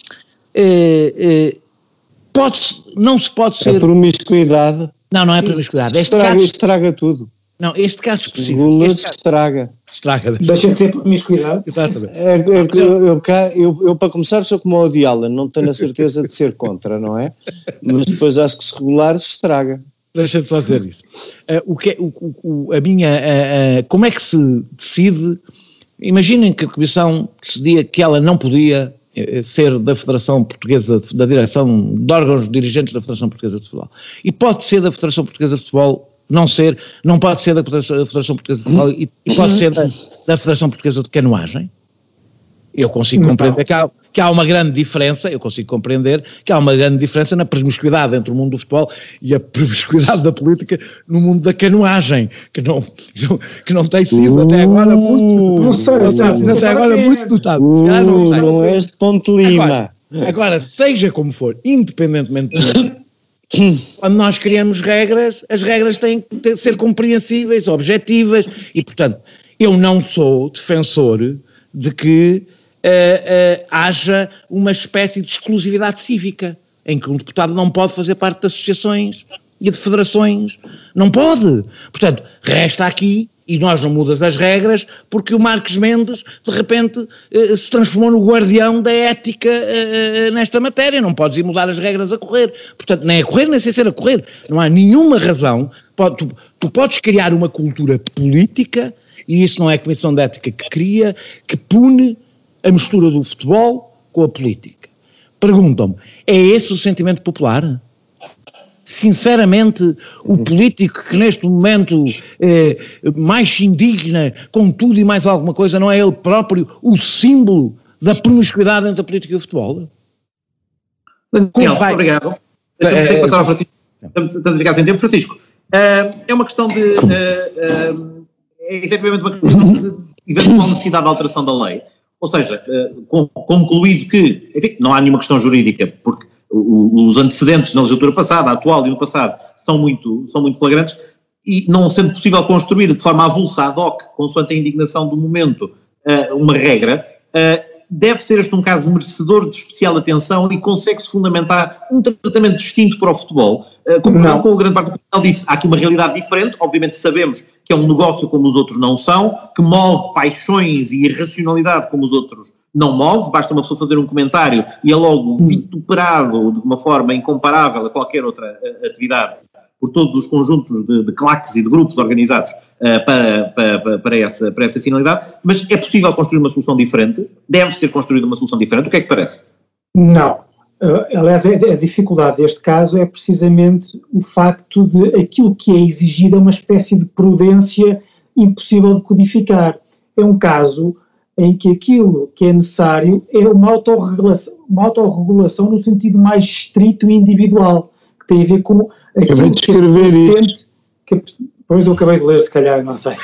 Uh, uh, Pode, não se pode ser...
A promiscuidade...
Não, não é promiscuidade. Este
estraga,
caso,
estraga tudo.
Não, este caso específico...
Regula-se,
este caso,
estraga.
Estraga.
Deixa de ser promiscuidade.
Exatamente.
É, é, eu, eu, eu, eu, para começar, sou como o Woody Allen, não tenho a certeza de ser contra, não é? Mas depois acho que se regular, se estraga.
Deixa-me só dizer isto. Uh, o que é, o, o, a minha... Uh, uh, como é que se decide... Imaginem que a Comissão decidia que ela não podia... ser da Federação Portuguesa, da direção de órgãos dirigentes da Federação Portuguesa de Futebol. E pode ser da Federação Portuguesa de Futebol, não ser, não pode ser da Federação Portuguesa de Futebol e, e pode ser da Federação Portuguesa de Canoagem. Eu consigo compreender que há, que há uma grande diferença, eu consigo compreender que há uma grande diferença na promiscuidade entre o mundo do futebol e a promiscuidade da política no mundo da canoagem, que não, que não tem sido uh, até agora muito,
não sei,
não sei, até agora muito notado.
Uh, não,
não,
não é este ponto Lima.
Agora, agora, seja como for, independentemente disso, quando nós criamos regras, as regras têm que ser compreensíveis, objetivas, e portanto, eu não sou defensor de que Uh, uh, haja uma espécie de exclusividade cívica, em que um deputado não pode fazer parte de associações e de federações, não pode. Portanto, resta aqui, e nós não mudamos as regras, porque o Marcos Mendes, de repente, uh, se transformou no guardião da ética uh, nesta matéria, não podes ir mudar as regras a correr. Portanto, nem a correr, nem sem ser a correr. Não há nenhuma razão, pode, tu, tu podes criar uma cultura política, e isso não é a Comissão de Ética que cria, que pune a mistura do futebol com a política. Perguntam-me, é esse o sentimento popular? Sinceramente, o político que neste momento eh, mais se indigna com tudo e mais alguma coisa, não é ele próprio o símbolo da promiscuidade entre a política e o futebol?
Daniel, obrigado. Deixa-me ter que passar ao Francisco. Estamos a ficar sem tempo. Francisco, uh, é uma questão de... Uh, uh, é efetivamente uma questão de eventual necessidade de alteração da lei. Ou seja, uh, concluído que, enfim, não há nenhuma questão jurídica, porque o, os antecedentes na legislatura passada, a atual e no passado, são muito, são muito flagrantes, e não sendo possível construir de forma avulsa ad hoc, consoante a indignação do momento, uh, uma regra, uh, deve ser este um caso merecedor de especial atenção e consegue-se fundamentar um tratamento distinto para o futebol? Uh, concordando com o grande parte do que ele disse, há aqui uma realidade diferente, obviamente sabemos que é um negócio como os outros não são, que move paixões e irracionalidade como os outros não move, basta uma pessoa fazer um comentário e é logo vituperado de uma forma incomparável a qualquer outra uh, atividade por todos os conjuntos de, de claques e de grupos organizados uh, para, para, para, essa, para essa finalidade, mas é possível construir uma solução diferente? Deve ser construída uma solução diferente? O que é que parece?
Não. Uh, aliás, a, a dificuldade deste caso é precisamente o facto de aquilo que é exigido é uma espécie de prudência impossível de codificar. É um caso em que aquilo que é necessário é uma autorregulação, uma autorregulação no sentido mais estrito e individual, que tem a ver com
acabei de escrever isto.
Que, pois eu acabei de ler, se calhar, não sei.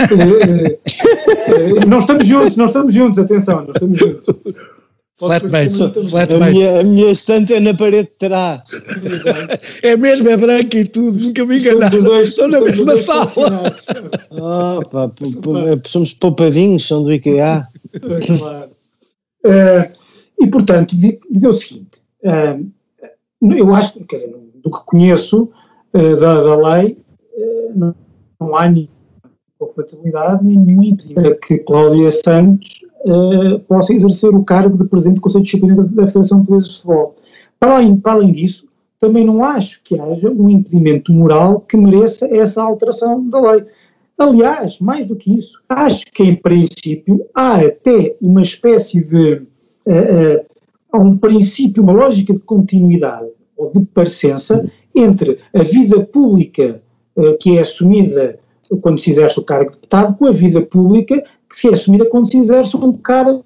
Não estamos juntos, não estamos juntos, atenção, não estamos juntos.
Flatmates,
a, minha, a minha estante é na parede de trás.
É mesmo, é branco e tudo, nunca me enganaram. Estou na mesma sala.
Oh, pá, p- p- somos poupadinhos, são do IKEA.
Claro. Uh, e, portanto, dizer o seguinte, uh, eu acho, quer dizer, do que conheço uh, da, da lei, uh, não, não há nenhuma compatibilidade, nem nenhum impedimento que Cláudia Santos uh, possa exercer o cargo de Presidente do Conselho de Disciplina da, da Federação Portuguesa de Futebol. Para além, para além disso, também não acho que haja um impedimento moral que mereça essa alteração da lei. Aliás, mais do que isso, acho que em princípio há até uma espécie de, uh, uh, há um princípio, uma lógica de continuidade ou de parecença entre a vida pública uh, que é assumida quando se exerce o cargo de deputado com a vida pública que se é assumida quando se exerce um cargo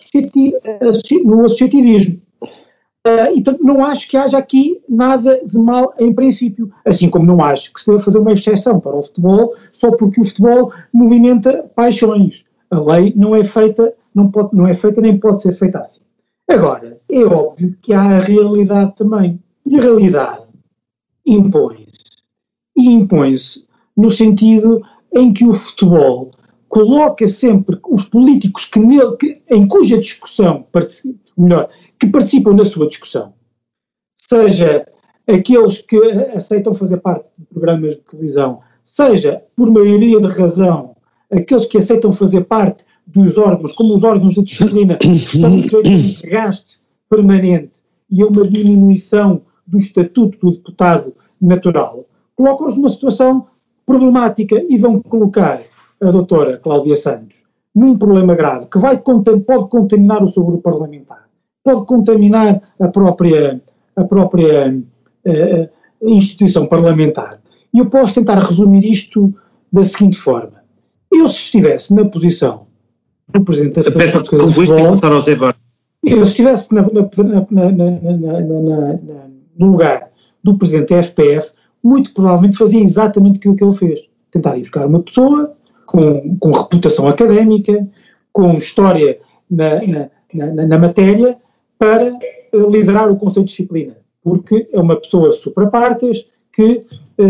no associativismo. Uh, e, portanto, não acho que haja aqui nada de mal em princípio, assim como não acho que se deva fazer uma exceção para o futebol só porque o futebol movimenta paixões. A lei não é feita, não pode, não é feita nem pode ser feita assim. Agora, é óbvio que há a realidade também, e a realidade impõe-se, e impõe-se no sentido em que o futebol coloca sempre os políticos que nele, que, em cuja discussão, melhor, que participam da sua discussão, seja aqueles que aceitam fazer parte de programas de televisão, seja, por maioria de razão, aqueles que aceitam fazer parte dos órgãos, como os órgãos de disciplina, que estão sujeitos a um desgaste permanente e a uma diminuição do estatuto do deputado natural, colocam-os numa situação problemática e vão colocar a doutora Cláudia Santos num problema grave que vai, pode contaminar o seu grupo parlamentar, pode contaminar a própria, a própria uh, instituição parlamentar. E eu posso tentar resumir isto da seguinte forma. Eu, se estivesse na posição do Presidente da Federação Portuguesa de Futebol, eu, se estivesse na, na, na, na, na, na, no lugar do Presidente da F P F, muito provavelmente fazia exatamente aquilo que ele fez. Tentar ir buscar uma pessoa com, com reputação académica, com história na, na, na, na matéria, para uh, liderar o Conselho de Disciplina, porque é uma pessoa supra-partes que, uh,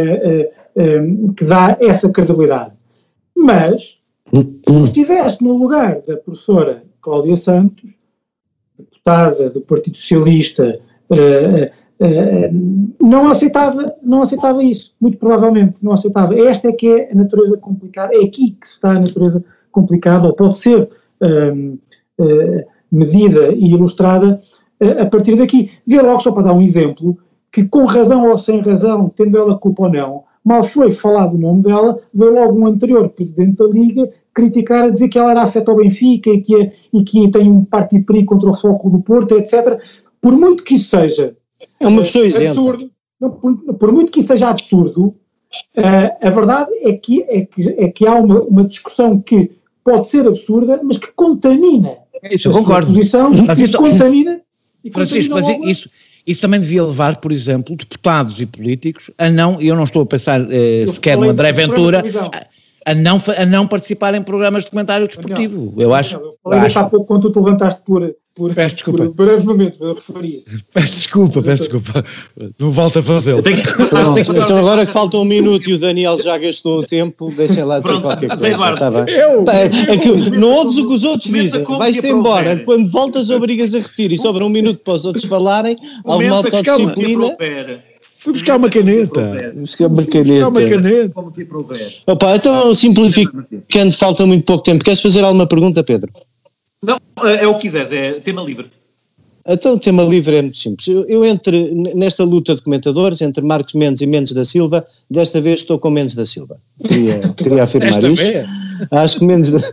uh, uh, que dá essa credibilidade. Mas, se eu estivesse no lugar da professora Cláudia Santos, deputada do Partido Socialista, uh, uh, não aceitava, não aceitava isso, muito provavelmente não aceitava. Esta é que é a natureza complicada, é aqui que está a natureza complicada, ou pode ser uh, uh, medida e ilustrada uh, a partir daqui. Vê logo, só para dar um exemplo, que com razão ou sem razão, tendo ela culpa ou não, mal foi falado o nome dela, veio logo um anterior presidente da Liga criticar, a dizer que ela era afeta ao Benfica e que, é, e que tem um partido perigo contra o Foco do Porto, etcétera. Por muito que isso seja
é uma pessoa
absurdo, não, por, por muito que isso seja absurdo, uh, a verdade é que, é que, é que há uma, uma discussão que pode ser absurda, mas que contamina
isso, eu
a
concordo.
sua posição
mas
e
isso,
contamina... E
Francisco, mas isso, isso também devia levar, por exemplo, deputados e políticos a não, e eu não estou a pensar eh, sequer no André Ventura, a, a não, a não participar em programas de comentário desportivo. Eu acho.
Eu falei
acho.
há pouco quando tu te levantaste por, por,
peço desculpa.
por breves momentos, eu referi isso.
Peço desculpa, peço desculpa. Não volto a fazê-lo.
Então, então agora que falta um minuto e o Daniel já gastou o tempo, deixem lá dizer qualquer coisa. Está bem. Eu? É, é que não ouves o que os outros dizem, vais-te embora. Quando voltas obrigas a repetir e sobra um minuto para os outros falarem, alguma autodisciplina.
Fui buscar uma caneta.
Buscar uma caneta.
Buscar uma caneta.
Opa, então simplificando, falta muito pouco tempo. Queres fazer alguma pergunta, Pedro?
Não, é o que quiseres, é tema livre.
Então o tema livre é muito simples. Eu, eu entre, nesta luta de comentadores, entre Marcos Mendes e Mendes da Silva, desta vez estou com Mendes da Silva. Queria, queria afirmar isso. Vez? Acho que Mendes da...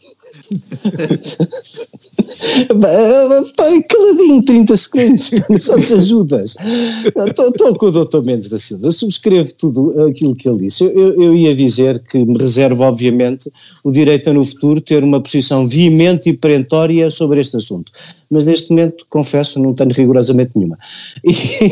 Caladinho, trinta segundos, só te ajudas. Estou com o doutor Mendes da Silva, eu subscrevo tudo aquilo que ele disse. Eu, eu, eu ia dizer que me reservo, obviamente, o direito a no futuro ter uma posição veemente e perentória sobre este assunto, mas neste momento, confesso, não tenho rigorosamente nenhuma. E,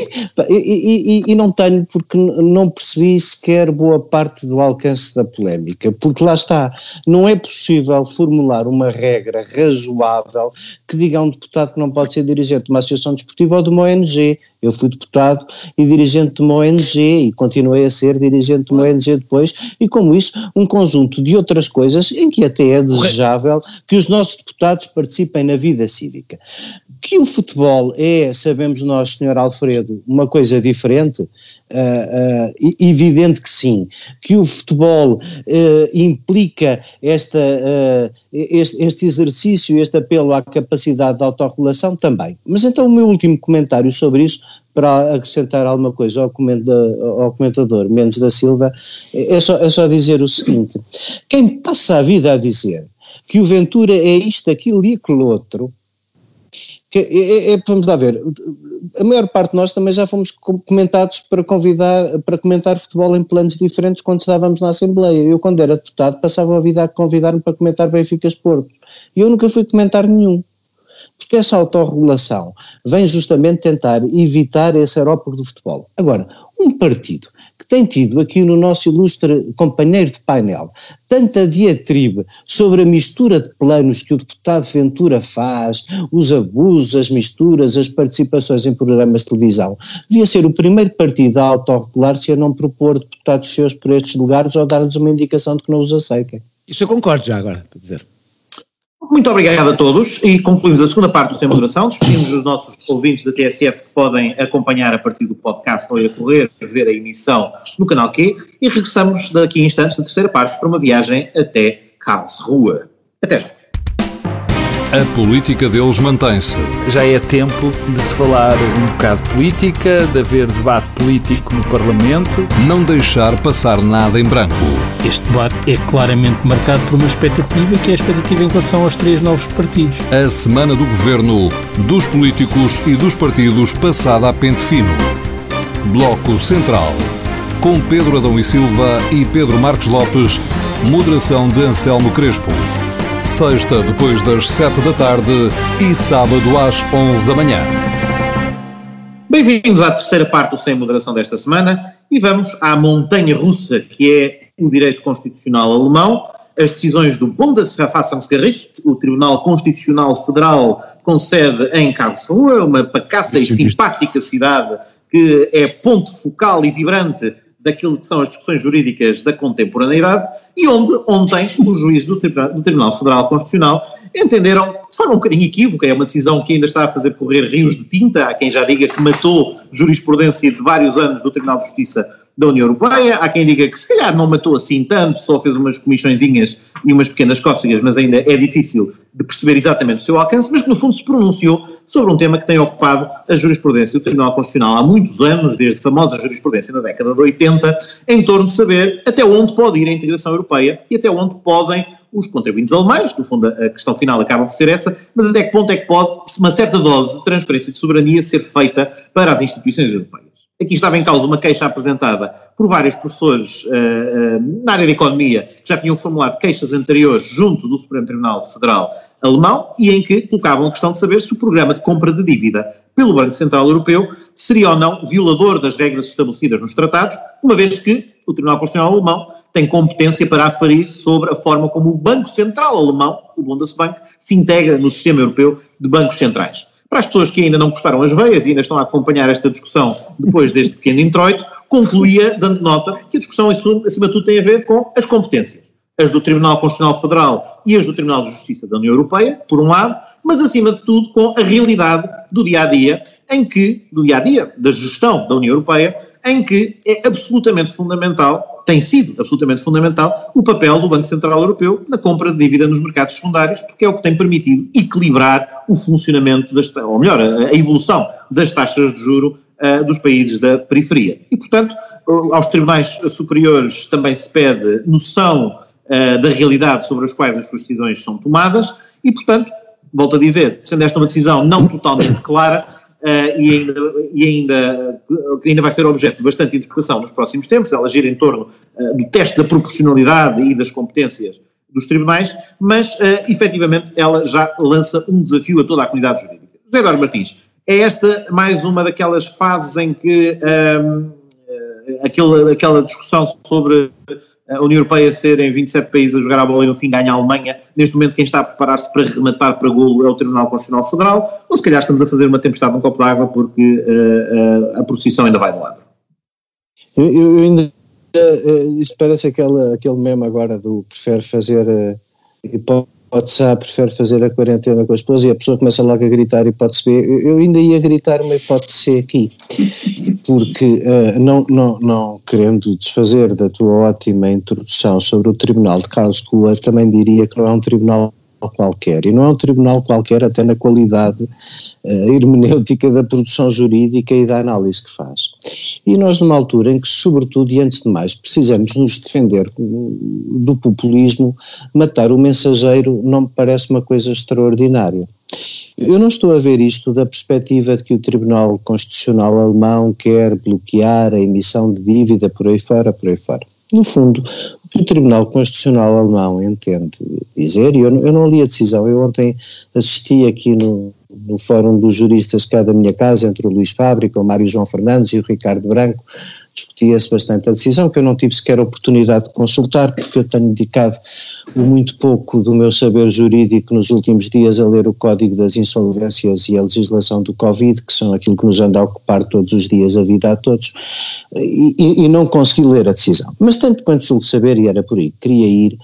e, e, e não tenho porque não percebi sequer boa parte do alcance da polémica, porque lá está, não é possível formular uma regra razoável que diga a um deputado que não pode ser dirigente de uma associação desportiva ou de uma O N G. Eu fui deputado e dirigente de uma O N G e continuei a ser dirigente de uma O N G depois, e como isso, um conjunto de outras coisas em que até é desejável que os nossos deputados participem na vida cívica. Que o futebol é, sabemos nós, senhor Alfredo, uma coisa diferente, uh, uh, evidente que sim. Que o futebol uh, implica esta, uh, este, este exercício, este apelo à capacidade de autorregulação também. Mas então o meu último comentário sobre isso, para acrescentar alguma coisa ao, ao comentador Mendes da Silva, é só, é só dizer o seguinte: quem passa a vida a dizer que o Ventura é isto, aquilo e aquilo outro, que é, é, vamos lá ver, a maior parte de nós também já fomos comentados para convidar, para comentar futebol em planos diferentes quando estávamos na Assembleia. Eu, quando era deputado, passava a vida a convidar-me para comentar Benficas Porto, e eu nunca fui comentar nenhum. Porque essa autorregulação vem justamente tentar evitar esse aerópago do futebol. Agora, um partido que tem tido aqui no nosso ilustre companheiro de painel tanta diatribe sobre a mistura de planos que o deputado Ventura faz, os abusos, as misturas, as participações em programas de televisão, devia ser o primeiro partido a autorregular-se e a não propor deputados seus por estes lugares ou dar-lhes uma indicação de que não os aceitem.
Isso eu concordo já agora, para dizer.
Muito obrigado a todos e concluímos a segunda parte do Sem Moderação. Despedimos os nossos ouvintes da T S F que podem acompanhar a partir do podcast ou ir a correr, ver a emissão no canal Q, e regressamos daqui a instantes da terceira parte para uma viagem até Karlsruhe. Até já.
A política deles mantém-se.
Já é tempo de se falar um bocado de política, de haver debate político no Parlamento.
Não deixar passar nada em branco.
Este debate é claramente marcado por uma expectativa, que é a expectativa em relação aos três novos partidos.
A semana do governo, dos políticos e dos partidos passada a pente fino. Bloco Central. Com Pedro Adão e Silva e Pedro Marques Lopes. Moderação de Anselmo Crespo. Sexta depois das sete da tarde e sábado às onze da manhã.
Bem-vindos à terceira parte do Sem Moderação desta semana e vamos à montanha russa que é o direito constitucional alemão. As decisões do Bundesverfassungsgericht, o Tribunal Constitucional Federal, com sede em Karlsruhe, uma pacata e simpática cidade que é ponto focal e vibrante daquilo que são as discussões jurídicas da contemporaneidade, e onde ontem os juízes do Tribunal, do Tribunal Federal Constitucional entenderam, de forma um bocadinho equívoca, é uma decisão que ainda está a fazer correr rios de tinta, há quem já diga que matou jurisprudência de vários anos do Tribunal de Justiça da União Europeia, há quem diga que se calhar não matou assim tanto, só fez umas comissõezinhas e umas pequenas cócegas, mas ainda é difícil de perceber exatamente o seu alcance, mas que no fundo se pronunciou sobre um tema que tem ocupado a jurisprudência do Tribunal Constitucional há mumuitos anos, desde a famosa jurisprudência na década de oitenta, em torno de saber até onde pode ir a integração europeia e até onde podem os contribuintes alemães, no fundo a questão final acaba por ser essa, mas até que ponto é que pode uma certa dose de transferência de soberania ser feita para as instituições europeias. Aqui estava em causa uma queixa apresentada por vários professores uh, uh, na área da economia que já tinham formulado queixas anteriores junto do Supremo Tribunal Federal alemão e em que colocavam a questão de saber se o programa de compra de dívida pelo Banco Central Europeu seria ou não violador das regras estabelecidas nos tratados, uma vez que o Tribunal Constitucional Alemão tem competência para aferir sobre a forma como o Banco Central Alemão, o Bundesbank, se integra no sistema europeu de bancos centrais. Para as pessoas que ainda não cortaram as veias e ainda estão a acompanhar esta discussão depois deste pequeno introito, concluía dando nota que a discussão, acima de tudo, tem a ver com as competências. As do Tribunal Constitucional Federal e as do Tribunal de Justiça da União Europeia, por um lado, mas acima de tudo com a realidade do dia-a-dia, em que, do dia-a-dia, da gestão da União Europeia, em que é absolutamente fundamental, tem sido absolutamente fundamental, o papel do Banco Central Europeu na compra de dívida nos mercados secundários, porque é o que tem permitido equilibrar o funcionamento, das, ou melhor, a, a evolução das taxas de juro uh, dos países da periferia. E, portanto, uh, aos tribunais superiores também se pede noção uh, da realidade sobre as quais as suas decisões são tomadas e, portanto, volto a dizer, sendo esta uma decisão não totalmente clara, Uh, e, ainda, e ainda, ainda vai ser objeto de bastante interpretação nos próximos tempos, ela gira em torno uh, do teste da proporcionalidade e das competências dos tribunais, mas uh, efetivamente ela já lança um desafio a toda a comunidade jurídica. José Eduardo Martins, é esta mais uma daquelas fases em que um, uh, aquela, aquela discussão sobre a União Europeia ser em vinte e sete países a jogar a bola e no fim ganha a Alemanha, neste momento quem está a preparar-se para rematar para golo é o Tribunal Constitucional Federal, ou se calhar estamos a fazer uma tempestade num copo d'água porque uh, uh, a procissão ainda vai de lado?
Eu, eu ainda, uh, isto parece aquele, aquele meme agora do prefere fazer uh, hipótese A, prefere fazer a quarentena com a esposa e a pessoa começa logo a gritar hipótese B. Eu, eu ainda ia gritar uma hipótese C aqui, porque uh, não, não, não querendo desfazer da tua ótima introdução sobre o Tribunal de Karlsruhe, também diria que não é um tribunal qualquer, e não é um tribunal qualquer até na qualidade uh, hermenêutica da produção jurídica e da análise que faz. E nós numa altura em que, sobretudo e antes de mais, precisamos nos defender do populismo, matar o mensageiro não me parece uma coisa extraordinária. Eu não estou a ver isto da perspectiva de que o Tribunal Constitucional Alemão quer bloquear a emissão de dívida por aí fora, por aí fora. No fundo, o que o Tribunal Constitucional Alemão entende dizer, e eu, eu não li a decisão, eu ontem assisti aqui no, no Fórum dos Juristas cá da minha casa, entre o Luís Fábrica, o Mário João Fernandes e o Ricardo Branco, discutia-se bastante a decisão, que eu não tive sequer a oportunidade de consultar, porque eu tenho dedicado muito pouco do meu saber jurídico nos últimos dias a ler o Código das Insolvências e a legislação do Covid, que são aquilo que nos anda a ocupar todos os dias a vida a todos, e, e, e não consegui ler a decisão. Mas tanto quanto julgo saber, e era por aí que queria ir,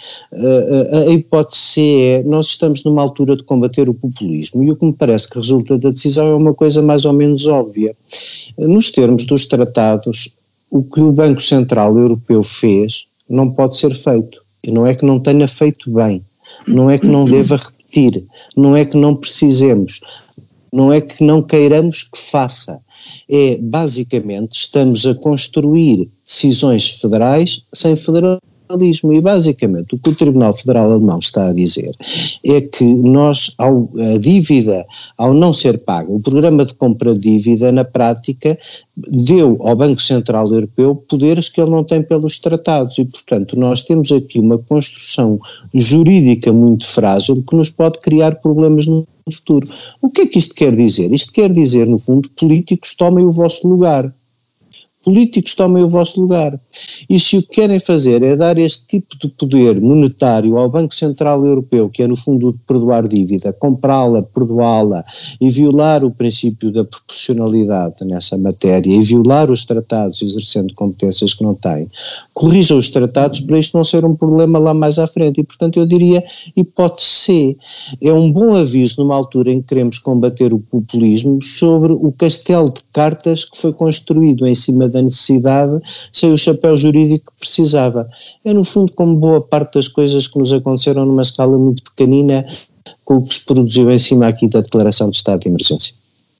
a, a, a hipótese C é, nós estamos numa altura de combater o populismo, e o que me parece que resulta da decisão é uma coisa mais ou menos óbvia. Nos termos dos tratados, o que o Banco Central Europeu fez não pode ser feito, e não é que não tenha feito bem, não é que não deva repetir, não é que não precisemos, não é que não queiramos que faça, é basicamente estamos a construir decisões federais sem federalismo. E basicamente o que o Tribunal Federal Alemão está a dizer é que nós, ao, a dívida, ao não ser paga, o programa de compra de dívida na prática deu ao Banco Central Europeu poderes que ele não tem pelos tratados e portanto nós temos aqui uma construção jurídica muito frágil que nos pode criar problemas no futuro. O que é que isto quer dizer? Isto quer dizer, no fundo, políticos tomem o vosso lugar. Políticos tomem o vosso lugar. E se o que querem fazer é dar este tipo de poder monetário ao Banco Central Europeu, que é no fundo de perdoar dívida, comprá-la, perdoá-la e violar o princípio da proporcionalidade nessa matéria e violar os tratados exercendo competências que não têm, corrijam os tratados para isto não ser um problema lá mais à frente. E portanto eu diria, hipótese C, é um bom aviso numa altura em que queremos combater o populismo sobre o castelo de cartas que foi construído em cima da necessidade, sem o chapéu jurídico que precisava. É no fundo como boa parte das coisas que nos aconteceram numa escala muito pequenina com o que se produziu em cima aqui da declaração de estado de emergência.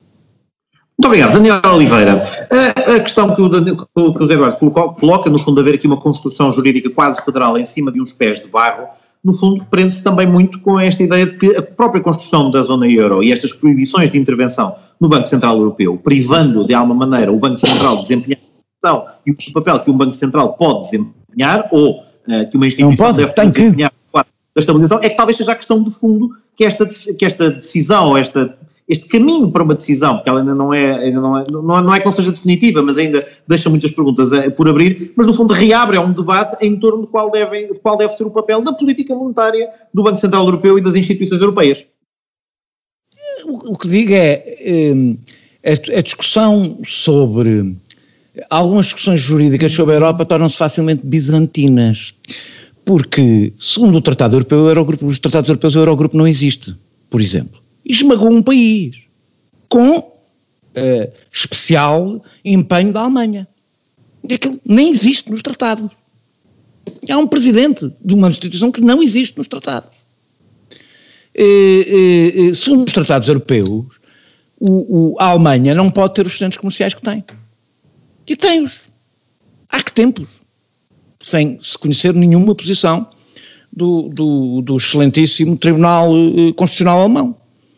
Muito obrigado. Daniel Oliveira, a, a questão que o, que o José Eduardo colocou, coloca, no fundo, haver aqui uma construção jurídica quase federal em cima de uns pés de barro, no fundo, prende-se também muito com esta ideia de que a própria construção da zona euro e estas proibições de intervenção no Banco Central Europeu, privando de alguma maneira o Banco Central de desempenhar a função e o papel que um Banco Central pode desempenhar, ou uh, que uma instituição
pode,
deve desempenhar da estabilização, é que talvez seja a questão de fundo que esta, que esta decisão, esta, este caminho para uma decisão, porque ela ainda não é, ainda não é, não é, não é que não seja definitiva, mas ainda deixa muitas perguntas a, por abrir, mas no fundo reabre é um debate em torno de qual deve, qual deve ser o papel da política monetária do Banco Central Europeu e das instituições europeias.
O, o que digo é, a, a discussão sobre, algumas discussões jurídicas sobre a Europa tornam-se facilmente bizantinas, porque, segundo o Tratado Europeu, o Eurogrupo, os Tratados Europeus, o Eurogrupo não existe, por exemplo. E esmagou um país, com uh, especial empenho da Alemanha. Aquilo nem existe nos tratados. Há um presidente de uma instituição que não existe nos tratados. Uh, uh, uh, segundo os tratados europeus, o, o, a Alemanha não pode ter os excedentes comerciais que tem. E tem-os. Há que tempos. Sem se conhecer nenhuma posição do, do, do excelentíssimo Tribunal uh, Constitucional Alemão.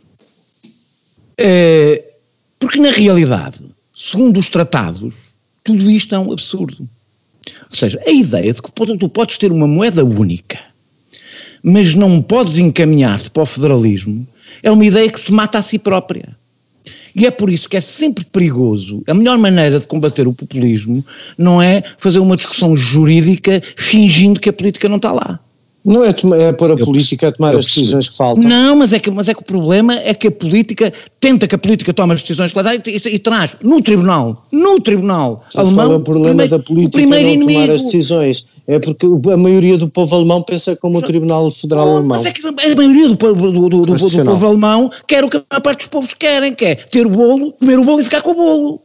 É, porque na realidade, segundo os tratados, tudo isto é um absurdo. Ou seja, a ideia de que tu podes ter uma moeda única, mas não podes encaminhar-te para o federalismo, é uma ideia que se mata a si própria. E é por isso que é sempre perigoso. A melhor maneira de combater o populismo não é fazer uma discussão jurídica fingindo que a política não está lá.
Não é, é pôr a eu, política a tomar as decisões que faltam.
Não, mas é que, mas é que o problema é que a política, tenta que a política tome as decisões que lá dá e, e, e traz no tribunal, no tribunal
Sabes
alemão,
qual é o problema
primeiro,
da política não inimigo. tomar as decisões? É porque a maioria do povo alemão pensa como o Tribunal Federal
oh,
Alemão.
Mas é que a maioria do povo, do, do, do, do povo alemão quer o que a maior parte dos povos querem, que é ter o bolo, comer o bolo e ficar com o bolo.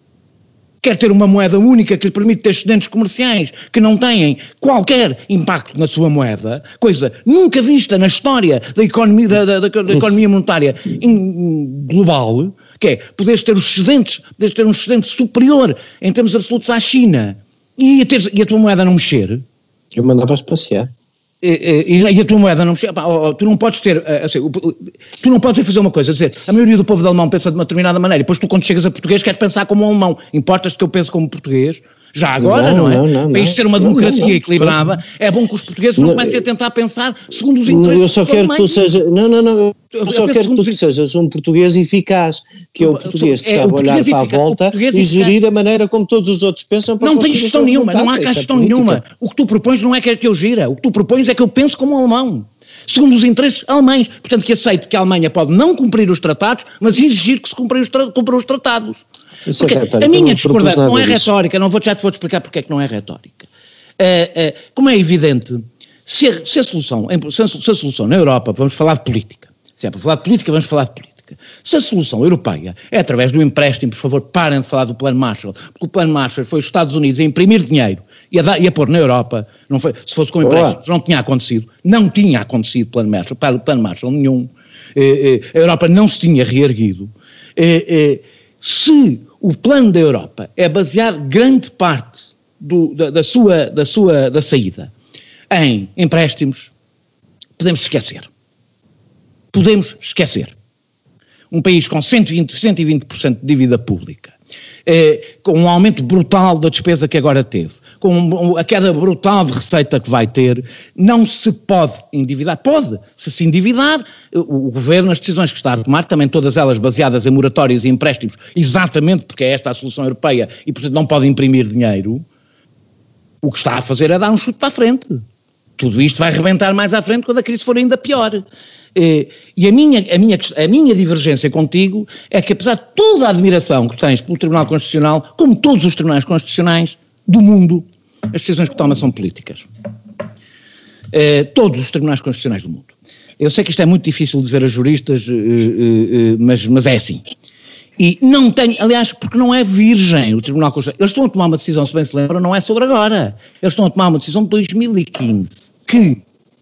Quer ter uma moeda única que lhe permite ter excedentes comerciais que não têm qualquer impacto na sua moeda, coisa nunca vista na história da economia, da, da, da, da economia monetária in, global, que é poderes ter os excedentes, poderes ter um excedente superior em termos absolutos à China e a, ter, e a tua moeda não mexer.
Eu mandava passear.
E, e, e a tua moeda não mexer, pá, oh, tu não podes ter, assim, tu não podes fazer uma coisa, dizer, a maioria do povo alemão pensa de uma determinada maneira, e depois tu quando chegas a português queres pensar como um alemão, importas-te que eu pense como português, já agora, não, não é? Não, não, Para isto ser uma democracia não, não, não, equilibrada, não. É bom que os portugueses não, não comecem a tentar pensar segundo os interesses
eu só quero que tu seja, não, não, não, eu só quero que tu os... sejas um português eficaz, que é o português que é, sabe olhar para a volta e gerir a maneira como todos os outros pensam. Para
não tem gestão nenhuma, não há cá gestão nenhuma. O que tu propões não é que eu gira, o que tu propões é que eu pense como um alemão. Segundo os interesses alemães, portanto que aceite que a Alemanha pode não cumprir os tratados, mas exigir que se cumpram os, tra- os tratados.
Isso porque
é a minha discordância não é retórica, não vou, já te vou explicar porque é que não é retórica. Uh, uh, como é evidente, se a, se, a solução, se, a, se a solução na Europa, vamos falar de política, se é para falar de política, vamos falar de política. Se a solução europeia é através do empréstimo, por favor, parem de falar do Plano Marshall, porque o Plano Marshall foi os Estados Unidos a imprimir dinheiro e a, dar, e a pôr na Europa, não foi, se fosse com empréstimos não tinha acontecido, não tinha acontecido o Plano Marshall, para o Plano Marshall nenhum, eh, eh, a Europa não se tinha reerguido. Eh, eh, se o plano da Europa é basear grande parte do, da, da, sua, da sua da saída em empréstimos, podemos esquecer. Podemos esquecer. Um país com cento e vinte, cento e vinte por cento de dívida pública, eh, com um aumento brutal da despesa que agora teve, com a queda brutal de receita que vai ter, não se pode endividar. Pode, se se endividar, o, o governo, as decisões que está a tomar, também todas elas baseadas em moratórios e empréstimos, exatamente porque é esta a solução europeia e portanto não pode imprimir dinheiro, o que está a fazer é dar um chute para a frente. Tudo isto vai rebentar mais à frente quando a crise for ainda pior. E a minha, a, minha, a minha divergência contigo é que, apesar de toda a admiração que tens pelo Tribunal Constitucional, como todos os tribunais constitucionais do mundo, as decisões que toma são políticas. Uh, todos os tribunais constitucionais do mundo. Eu sei que isto é muito difícil de dizer a juristas, uh, uh, uh, mas, mas é assim. E não tem, aliás, porque não é virgem o Tribunal Constitucional. Eles estão a tomar uma decisão, se bem se lembram, não é sobre agora. Eles estão a tomar uma decisão de dois mil e quinze, que...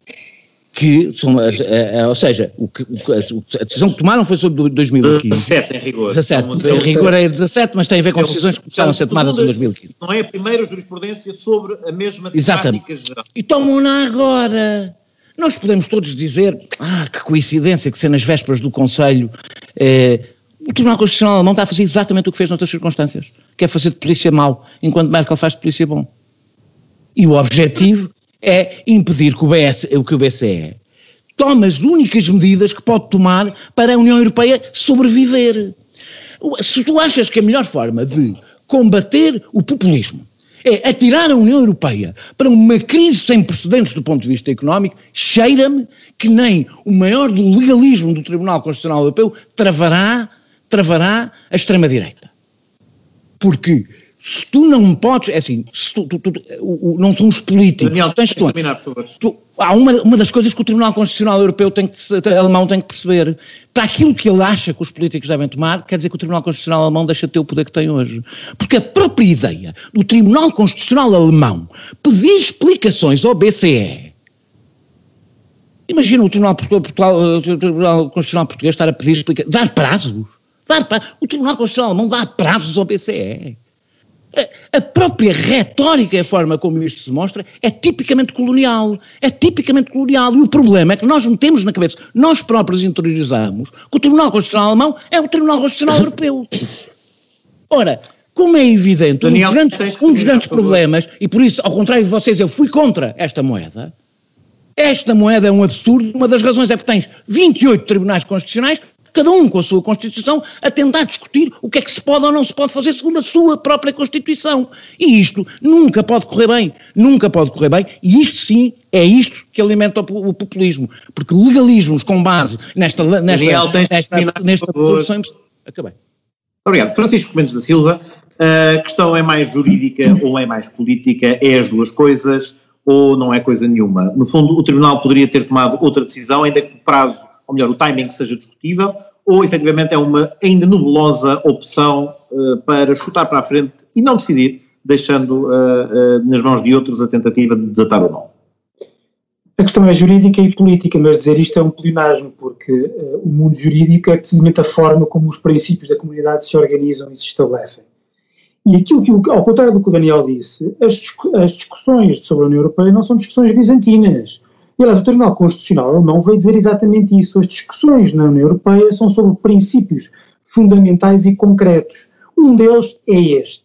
que são, uh, uh, ou seja, o que, o, a decisão que tomaram foi sobre dois mil e quinze.
dezassete em rigor.
dezassete, em rigor é dezassete, mas tem a ver com decisões que começaram a ser tomadas em dois mil e quinze.
Não é a primeira jurisprudência sobre a mesma
temática geral. E tomam-na agora. Nós podemos todos dizer, ah, que coincidência que ser nas vésperas do Conselho, eh, o Tribunal Constitucional alemão está a fazer exatamente o que fez noutras circunstâncias, que é fazer de polícia mau, enquanto Merkel faz de polícia bom. E o objetivo é impedir que o, B S, que o B C E tome as únicas medidas que pode tomar para a União Europeia sobreviver. Se tu achas que a melhor forma de combater o populismo é atirar a União Europeia para uma crise sem precedentes do ponto de vista económico, cheira-me que nem o maior do legalismo do Tribunal Constitucional Europeu travará, travará a extrema-direita. Porque se tu não podes, é assim, se tu, tu, tu, tu, não são os políticos,
Daniel,
tens tu,
terminar, por favor.
Tu, há uma, uma das coisas que o Tribunal Constitucional Europeu tem que, alemão tem que perceber, para aquilo que ele acha que os políticos devem tomar, quer dizer que o Tribunal Constitucional alemão deixa de ter o poder que tem hoje. Porque a própria ideia do Tribunal Constitucional alemão pedir explicações ao B C E, imagina o Tribunal, Portugal, o Tribunal Constitucional Português estar a pedir explicações, dar prazos, dar prazos, o Tribunal Constitucional alemão dá prazos ao B C E. A própria retórica e a forma como isto se mostra é tipicamente colonial, é tipicamente colonial, e o problema é que nós metemos na cabeça, nós próprios interiorizamos, que o Tribunal Constitucional alemão é o Tribunal Constitucional Europeu. Ora, como é evidente,
Daniel,
um dos grandes, um dos grandes problemas, e por isso, ao contrário de vocês, eu fui contra esta moeda, esta moeda é um absurdo, uma das razões é porque tens vinte e oito tribunais constitucionais, cada um com a sua Constituição, a tentar discutir o que é que se pode ou não se pode fazer segundo a sua própria Constituição. E isto nunca pode correr bem, nunca pode correr bem, e isto sim é isto que alimenta o, o populismo, porque legalismos com base nesta, nesta,
Daniel,
nesta, nesta, nesta produção... Acabei.
Obrigado. Francisco Mendes da Silva, a questão é mais jurídica ou é mais política? É as duas coisas ou não é coisa nenhuma? No fundo, o Tribunal poderia ter tomado outra decisão, ainda que o prazo, ou melhor, o timing seja discutível, ou efetivamente é uma ainda nebulosa opção uh, para chutar para a frente e não decidir, deixando uh, uh, nas mãos de outros a tentativa de desatar ou não?
A questão é jurídica e política, mas dizer isto é um pleonasmo, porque uh, o mundo jurídico é precisamente a forma como os princípios da comunidade se organizam e se estabelecem. E aquilo que, ao contrário do que o Daniel disse, as, as discussões sobre a União Europeia não são discussões bizantinas. E, aliás, o Tribunal Constitucional alemão veio dizer exatamente isso. As discussões na União Europeia são sobre princípios fundamentais e concretos. Um deles é este.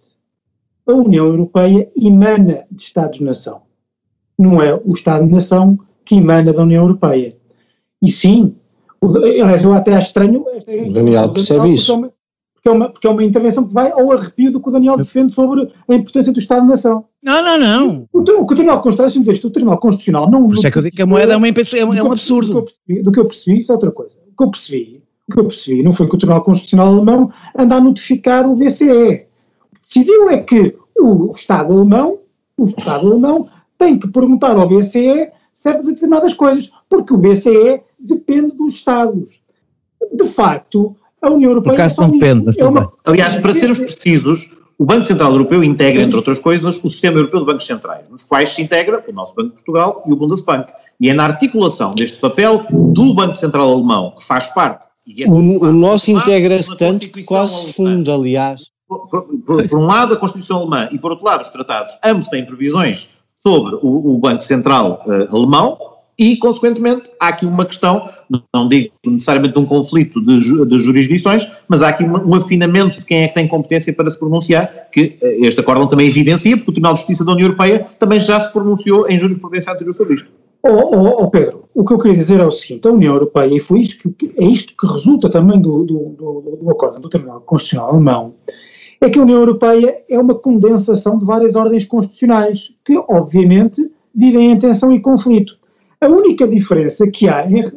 A União Europeia emana de Estados-nação. Não é o Estado-nação que emana da União Europeia. E sim, aliás, eu até acho estranho...
O Daniel percebe isso.
Porque é, uma, porque é uma intervenção que vai ao arrepio do que o Daniel defende sobre a importância do Estado-nação.
Não, não, não.
O, o, o Tribunal Constitucional, dizer isto, o Tribunal Constitucional não...
Por isso é que eu digo que a moeda é, uma, é, um, é um absurdo.
Do que, percebi, do que eu percebi, isso é outra coisa. O que eu percebi, o que eu percebi não foi que o Tribunal Constitucional alemão anda a notificar o B C E. O que decidiu é que o Estado alemão, o Estado alemão tem que perguntar ao B C E certas e determinadas coisas, porque o B C E depende dos Estados. De facto... A União Europeia...
Por acaso não depende, mas
é uma... Aliás, para sermos precisos, o Banco Central Europeu integra, entre outras coisas, o Sistema Europeu de Bancos Centrais, nos quais se integra o nosso Banco de Portugal e o Bundesbank. E é na articulação deste papel do Banco Central Alemão, que faz parte... E é
o, o nosso integra-se tanto que quase funda, aliás.
Por, por, por um lado, a Constituição Alemã e, por outro lado, os tratados, ambos têm previsões sobre o, o Banco Central uh, Alemão, e, consequentemente, há aqui uma questão, não digo necessariamente de um conflito de, ju, de jurisdições, mas há aqui um, um afinamento de quem é que tem competência para se pronunciar, que este acórdão também evidencia, porque o Tribunal de Justiça da União Europeia também já se pronunciou em jurisprudência anterior sobre isto.
Oh, oh, oh Pedro, o que eu queria dizer é o seguinte, a União Europeia, e foi isto que, é isto que resulta também do, do, do, do acórdão do Tribunal Constitucional Alemão, é que a União Europeia é uma condensação de várias ordens constitucionais, que, obviamente, vivem em tensão e conflito. A única diferença que há em,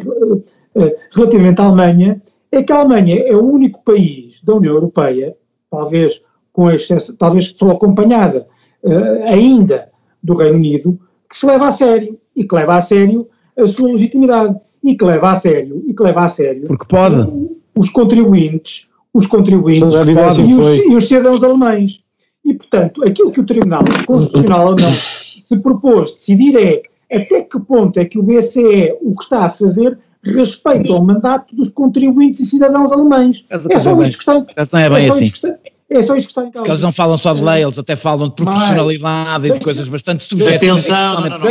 em, relativamente à Alemanha é que a Alemanha é o único país da União Europeia, talvez com excesso, talvez só acompanhada uh, ainda do Reino Unido, que se leva a sério e que leva a sério a sua legitimidade e que leva a sério e que leva a sério
porque pode
os contribuintes, os contribuintes e os, e os cidadãos alemães. E portanto, aquilo que o Tribunal Constitucional Alemão se propôs decidir é até que ponto é que o B C E o que está a fazer respeita o mandato dos contribuintes e cidadãos alemães. É só isto que está,
não é bem assim.
Está, é só isto que está em causa.
Porque eles não falam só de lei, eles até falam de proporcionalidade Mas, e de coisas bastante subjetivas.
Atenção, não, não, não. Deixa,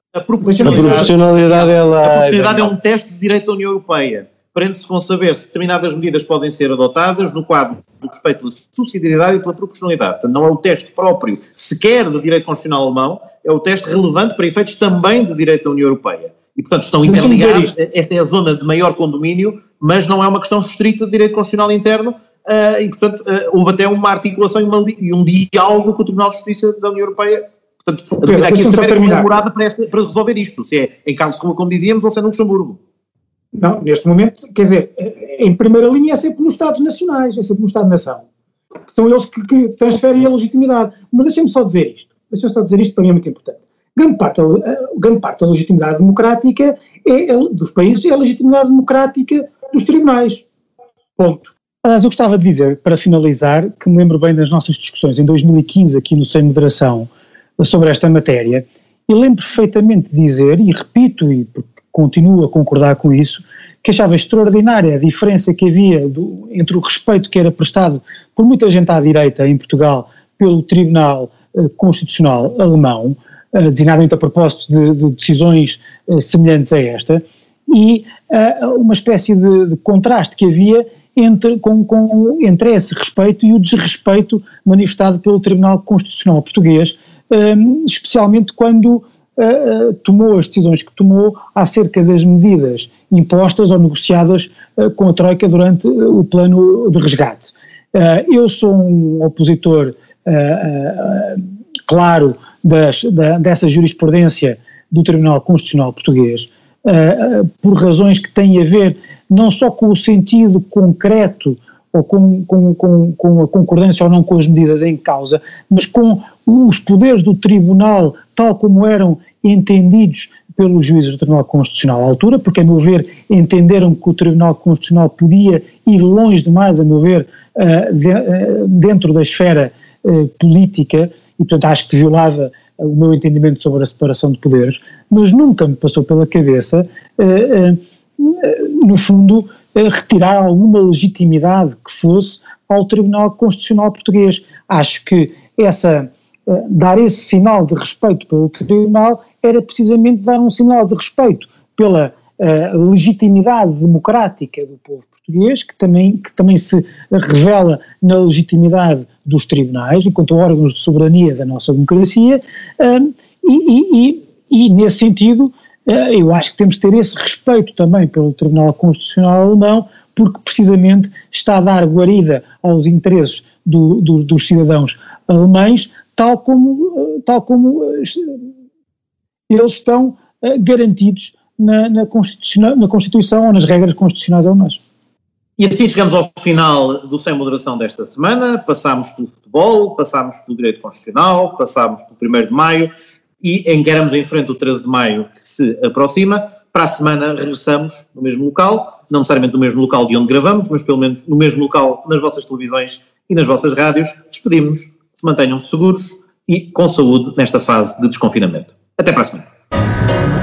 A proporcionalidade,
a proporcionalidade, ela...
a proporcionalidade é um teste de direito da União Europeia. Prende-se com saber se determinadas medidas podem ser adotadas no quadro do respeito pela subsidiariedade e pela proporcionalidade. Portanto, não é o teste próprio sequer de direito constitucional alemão, é o teste relevante para efeitos também de direito da União Europeia. E, portanto, estão interligados. Esta é a zona de maior condomínio, mas não é uma questão estrita de direito constitucional interno, uh, e, portanto, uh, houve até uma articulação e, uma, e um diálogo com o Tribunal de Justiça da União Europeia. Portanto, a dúvida aqui é saber como é demorada para, para resolver isto, se é em Karlsruhe, como dizíamos, ou se é no Luxemburgo.
Não, neste momento, quer dizer, em primeira linha é sempre nos Estados Nacionais, é sempre no Estado-nação. São eles que, que transferem a legitimidade. Mas deixem-me só dizer isto, deixem-me só dizer isto, para mim é muito importante. Grande parte, grande parte da legitimidade democrática é, é, dos países é a legitimidade democrática dos tribunais. Ponto. Aliás, eu gostava de dizer, para finalizar, que me lembro bem das nossas discussões em dois mil e quinze aqui no Sem Moderação sobre esta matéria, e lembro perfeitamente de dizer, e repito, e porque continuo a concordar com isso, que achava extraordinária a diferença que havia do, entre o respeito que era prestado por muita gente à direita em Portugal pelo Tribunal uh, Constitucional Alemão, uh, designadamente a propósito de, de decisões uh, semelhantes a esta, e uh, uma espécie de, de contraste que havia entre, com, com, entre esse respeito e o desrespeito manifestado pelo Tribunal Constitucional Português, um, especialmente quando Uh, tomou as decisões que tomou acerca das medidas impostas ou negociadas uh, com a Troika durante uh, o plano de resgate. Uh, eu sou um opositor uh, uh, claro das, da, dessa jurisprudência do Tribunal Constitucional Português, uh, uh, por razões que têm a ver não só com o sentido concreto ou com, com, com, com a concordância ou não com as medidas em causa, mas com os poderes do Tribunal tal como eram entendidos pelos juízes do Tribunal Constitucional à altura, porque a meu ver entenderam que o Tribunal Constitucional podia ir longe demais, a meu ver, uh, de, uh, dentro da esfera uh, política, e portanto acho que violava uh, o meu entendimento sobre a separação de poderes, mas nunca me passou pela cabeça, uh, uh, no fundo, uh, retirar alguma legitimidade que fosse ao Tribunal Constitucional Português. Acho que essa... Uh, dar esse sinal de respeito pelo Tribunal era precisamente dar um sinal de respeito pela uh, legitimidade democrática do povo português, que também, que também se revela na legitimidade dos tribunais, enquanto órgãos de soberania da nossa democracia, uh, e, e, e, e nesse sentido uh, eu acho que temos de ter esse respeito também pelo Tribunal Constitucional Alemão, porque precisamente está a dar guarida aos interesses do, do, dos cidadãos alemães, tal como, tal como eles estão garantidos na, na, Constituição, na Constituição ou nas regras constitucionais alemãs.
E assim chegamos ao final do Sem Moderação desta semana. Passámos pelo futebol, passámos pelo direito constitucional, passámos pelo primeiro de maio e encaramos em frente o treze de maio que se aproxima. Para a semana regressamos no mesmo local, não necessariamente no mesmo local de onde gravamos, mas pelo menos no mesmo local nas vossas televisões e nas vossas rádios. Despedimos-nos. Se mantenham seguros e com saúde nesta fase de desconfinamento. Até para a semana.